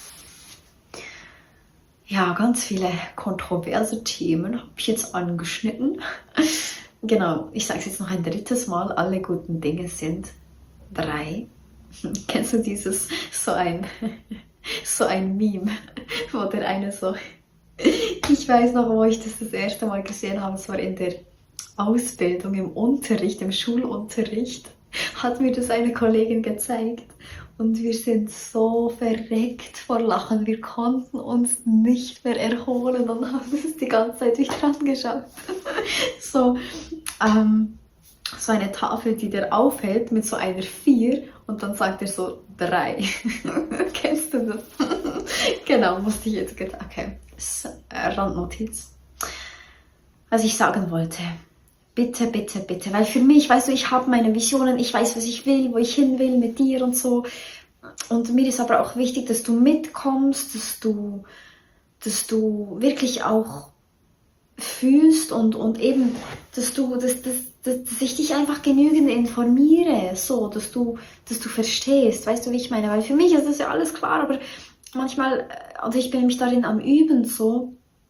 Ja, ganz viele kontroverse Themen habe ich jetzt angeschnitten. Genau, ich sage es jetzt noch ein drittes Mal, alle guten Dinge sind drei. Kennst du dieses, so ein, so ein Meme, wo der eine so, ich weiß noch, wo ich das das erste Mal gesehen habe, es war in der Ausbildung, im Unterricht, im Schulunterricht, hat mir das eine Kollegin gezeigt und wir sind so verreckt vor Lachen, wir konnten uns nicht mehr erholen und haben das die ganze Zeit nicht dran geschaut. So, ähm, so eine Tafel, die der aufhält mit so einer vier und dann sagt er so drei. Kennst du das? Genau, musste ich jetzt gedacht. Okay, das ist eine Randnotiz. Was ich sagen wollte. Bitte, bitte, bitte. Weil für mich, weißt du, ich habe meine Visionen, ich weiß, was ich will, wo ich hin will mit dir und so. Und mir ist aber auch wichtig, dass du mitkommst, dass du, dass du wirklich auch fühlst und, und eben, dass du, dass, dass, dass ich dich einfach genügend informiere, so, dass du, dass du verstehst, weißt du, wie ich meine, weil für mich ist das ja alles klar, aber manchmal, also ich bin mich darin am Üben, so,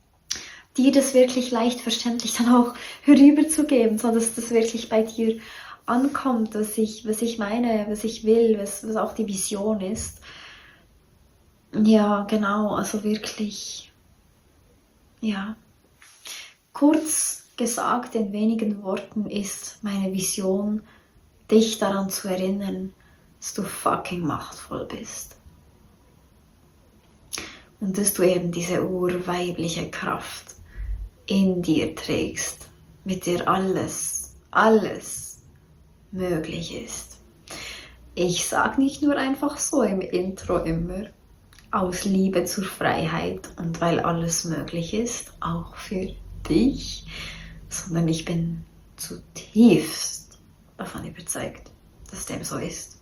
dir das wirklich leicht verständlich dann auch rüberzugeben, so dass das wirklich bei dir ankommt, was ich, was ich meine, was ich will, was, was auch die Vision ist. Ja, genau, also wirklich, ja. Kurz gesagt, in wenigen Worten ist meine Vision, dich daran zu erinnern, dass du fucking machtvoll bist. Und dass du eben diese urweibliche Kraft in dir trägst, mit der alles, alles möglich ist. Ich sage nicht nur einfach so im Intro immer, aus Liebe zur Freiheit und weil alles möglich ist, auch für dich, sondern ich bin zutiefst davon überzeugt, dass dem so ist.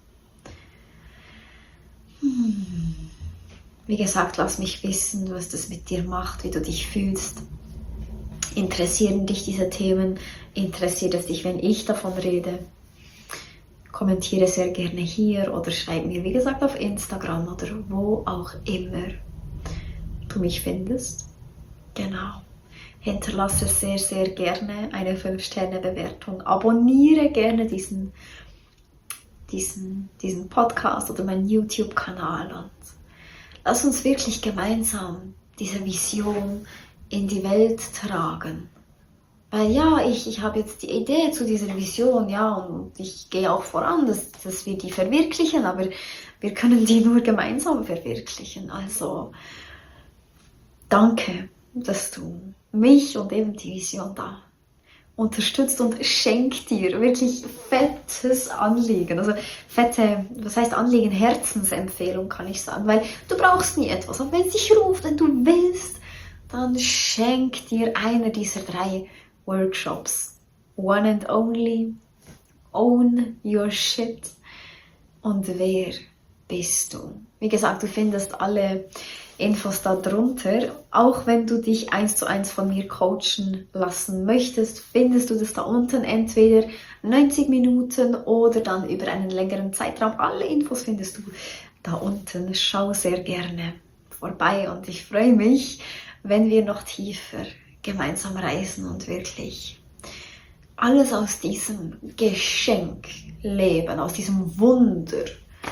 Hm. Wie gesagt, lass mich wissen, was das mit dir macht, wie du dich fühlst. Interessieren dich diese Themen? Interessiert es dich, wenn ich davon rede? Kommentiere sehr gerne hier oder schreib mir, wie gesagt, auf Instagram oder wo auch immer du mich findest. Genau. Hinterlasse sehr, sehr gerne eine fünf Sterne Bewertung. Abonniere gerne diesen, diesen, diesen Podcast oder meinen YouTube-Kanal und lass uns wirklich gemeinsam diese Vision in die Welt tragen. Weil ja, ich, ich habe jetzt die Idee zu dieser Vision, ja, und ich gehe auch voran, dass, dass wir die verwirklichen, aber wir können die nur gemeinsam verwirklichen. Also danke, dass du mich und eben die Vision da unterstützt und schenkt dir wirklich fettes Anliegen. Also fette, was heißt Anliegen? Herzensempfehlung kann ich sagen, weil du brauchst nie etwas. Und wenn es dich ruft, wenn du willst, dann schenk dir einer dieser drei Workshops. One and only, own your shit. Und wer bist du? Wie gesagt, du findest alle Infos da drunter. Auch wenn du dich eins zu eins von mir coachen lassen möchtest, findest du das da unten entweder neunzig Minuten oder dann über einen längeren Zeitraum. Alle Infos findest du da unten. Schau sehr gerne vorbei und ich freue mich, wenn wir noch tiefer gemeinsam reisen und wirklich alles aus diesem Geschenk leben, aus diesem Wunder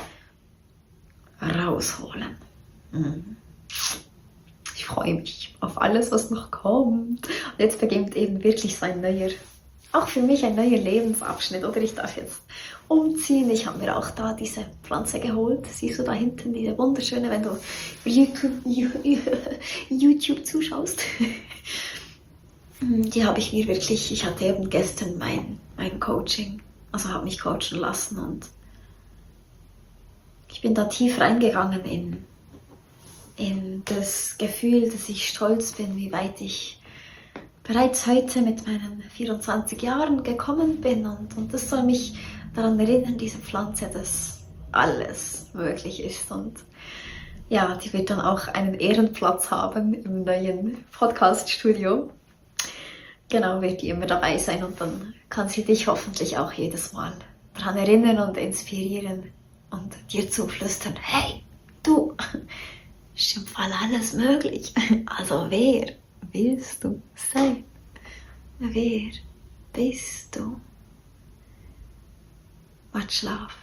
rausholen. Ich freue mich auf alles, was noch kommt. Und jetzt beginnt eben wirklich so ein neuer, auch für mich ein neuer Lebensabschnitt. Oder ich darf jetzt umziehen. Ich habe mir auch da diese Pflanze geholt. Siehst du da hinten, diese wunderschöne, wenn du YouTube, YouTube zuschaust. Die habe ich mir wirklich, ich hatte eben gestern mein, mein Coaching, also habe mich coachen lassen und ich bin da tief reingegangen in, in das Gefühl, dass ich stolz bin, wie weit ich bereits heute mit meinen vierundzwanzig Jahren gekommen bin und, und das soll mich daran erinnern, diese Pflanze, dass alles möglich ist und ja, die wird dann auch einen Ehrenplatz haben im neuen Podcast-Studio. Genau, wird die immer dabei sein und dann kann sie dich hoffentlich auch jedes Mal daran erinnern und inspirieren und dir zuflüstern, hey, du, ist im Fall alles möglich. Also wer willst du sein? Wer bist du? Much love.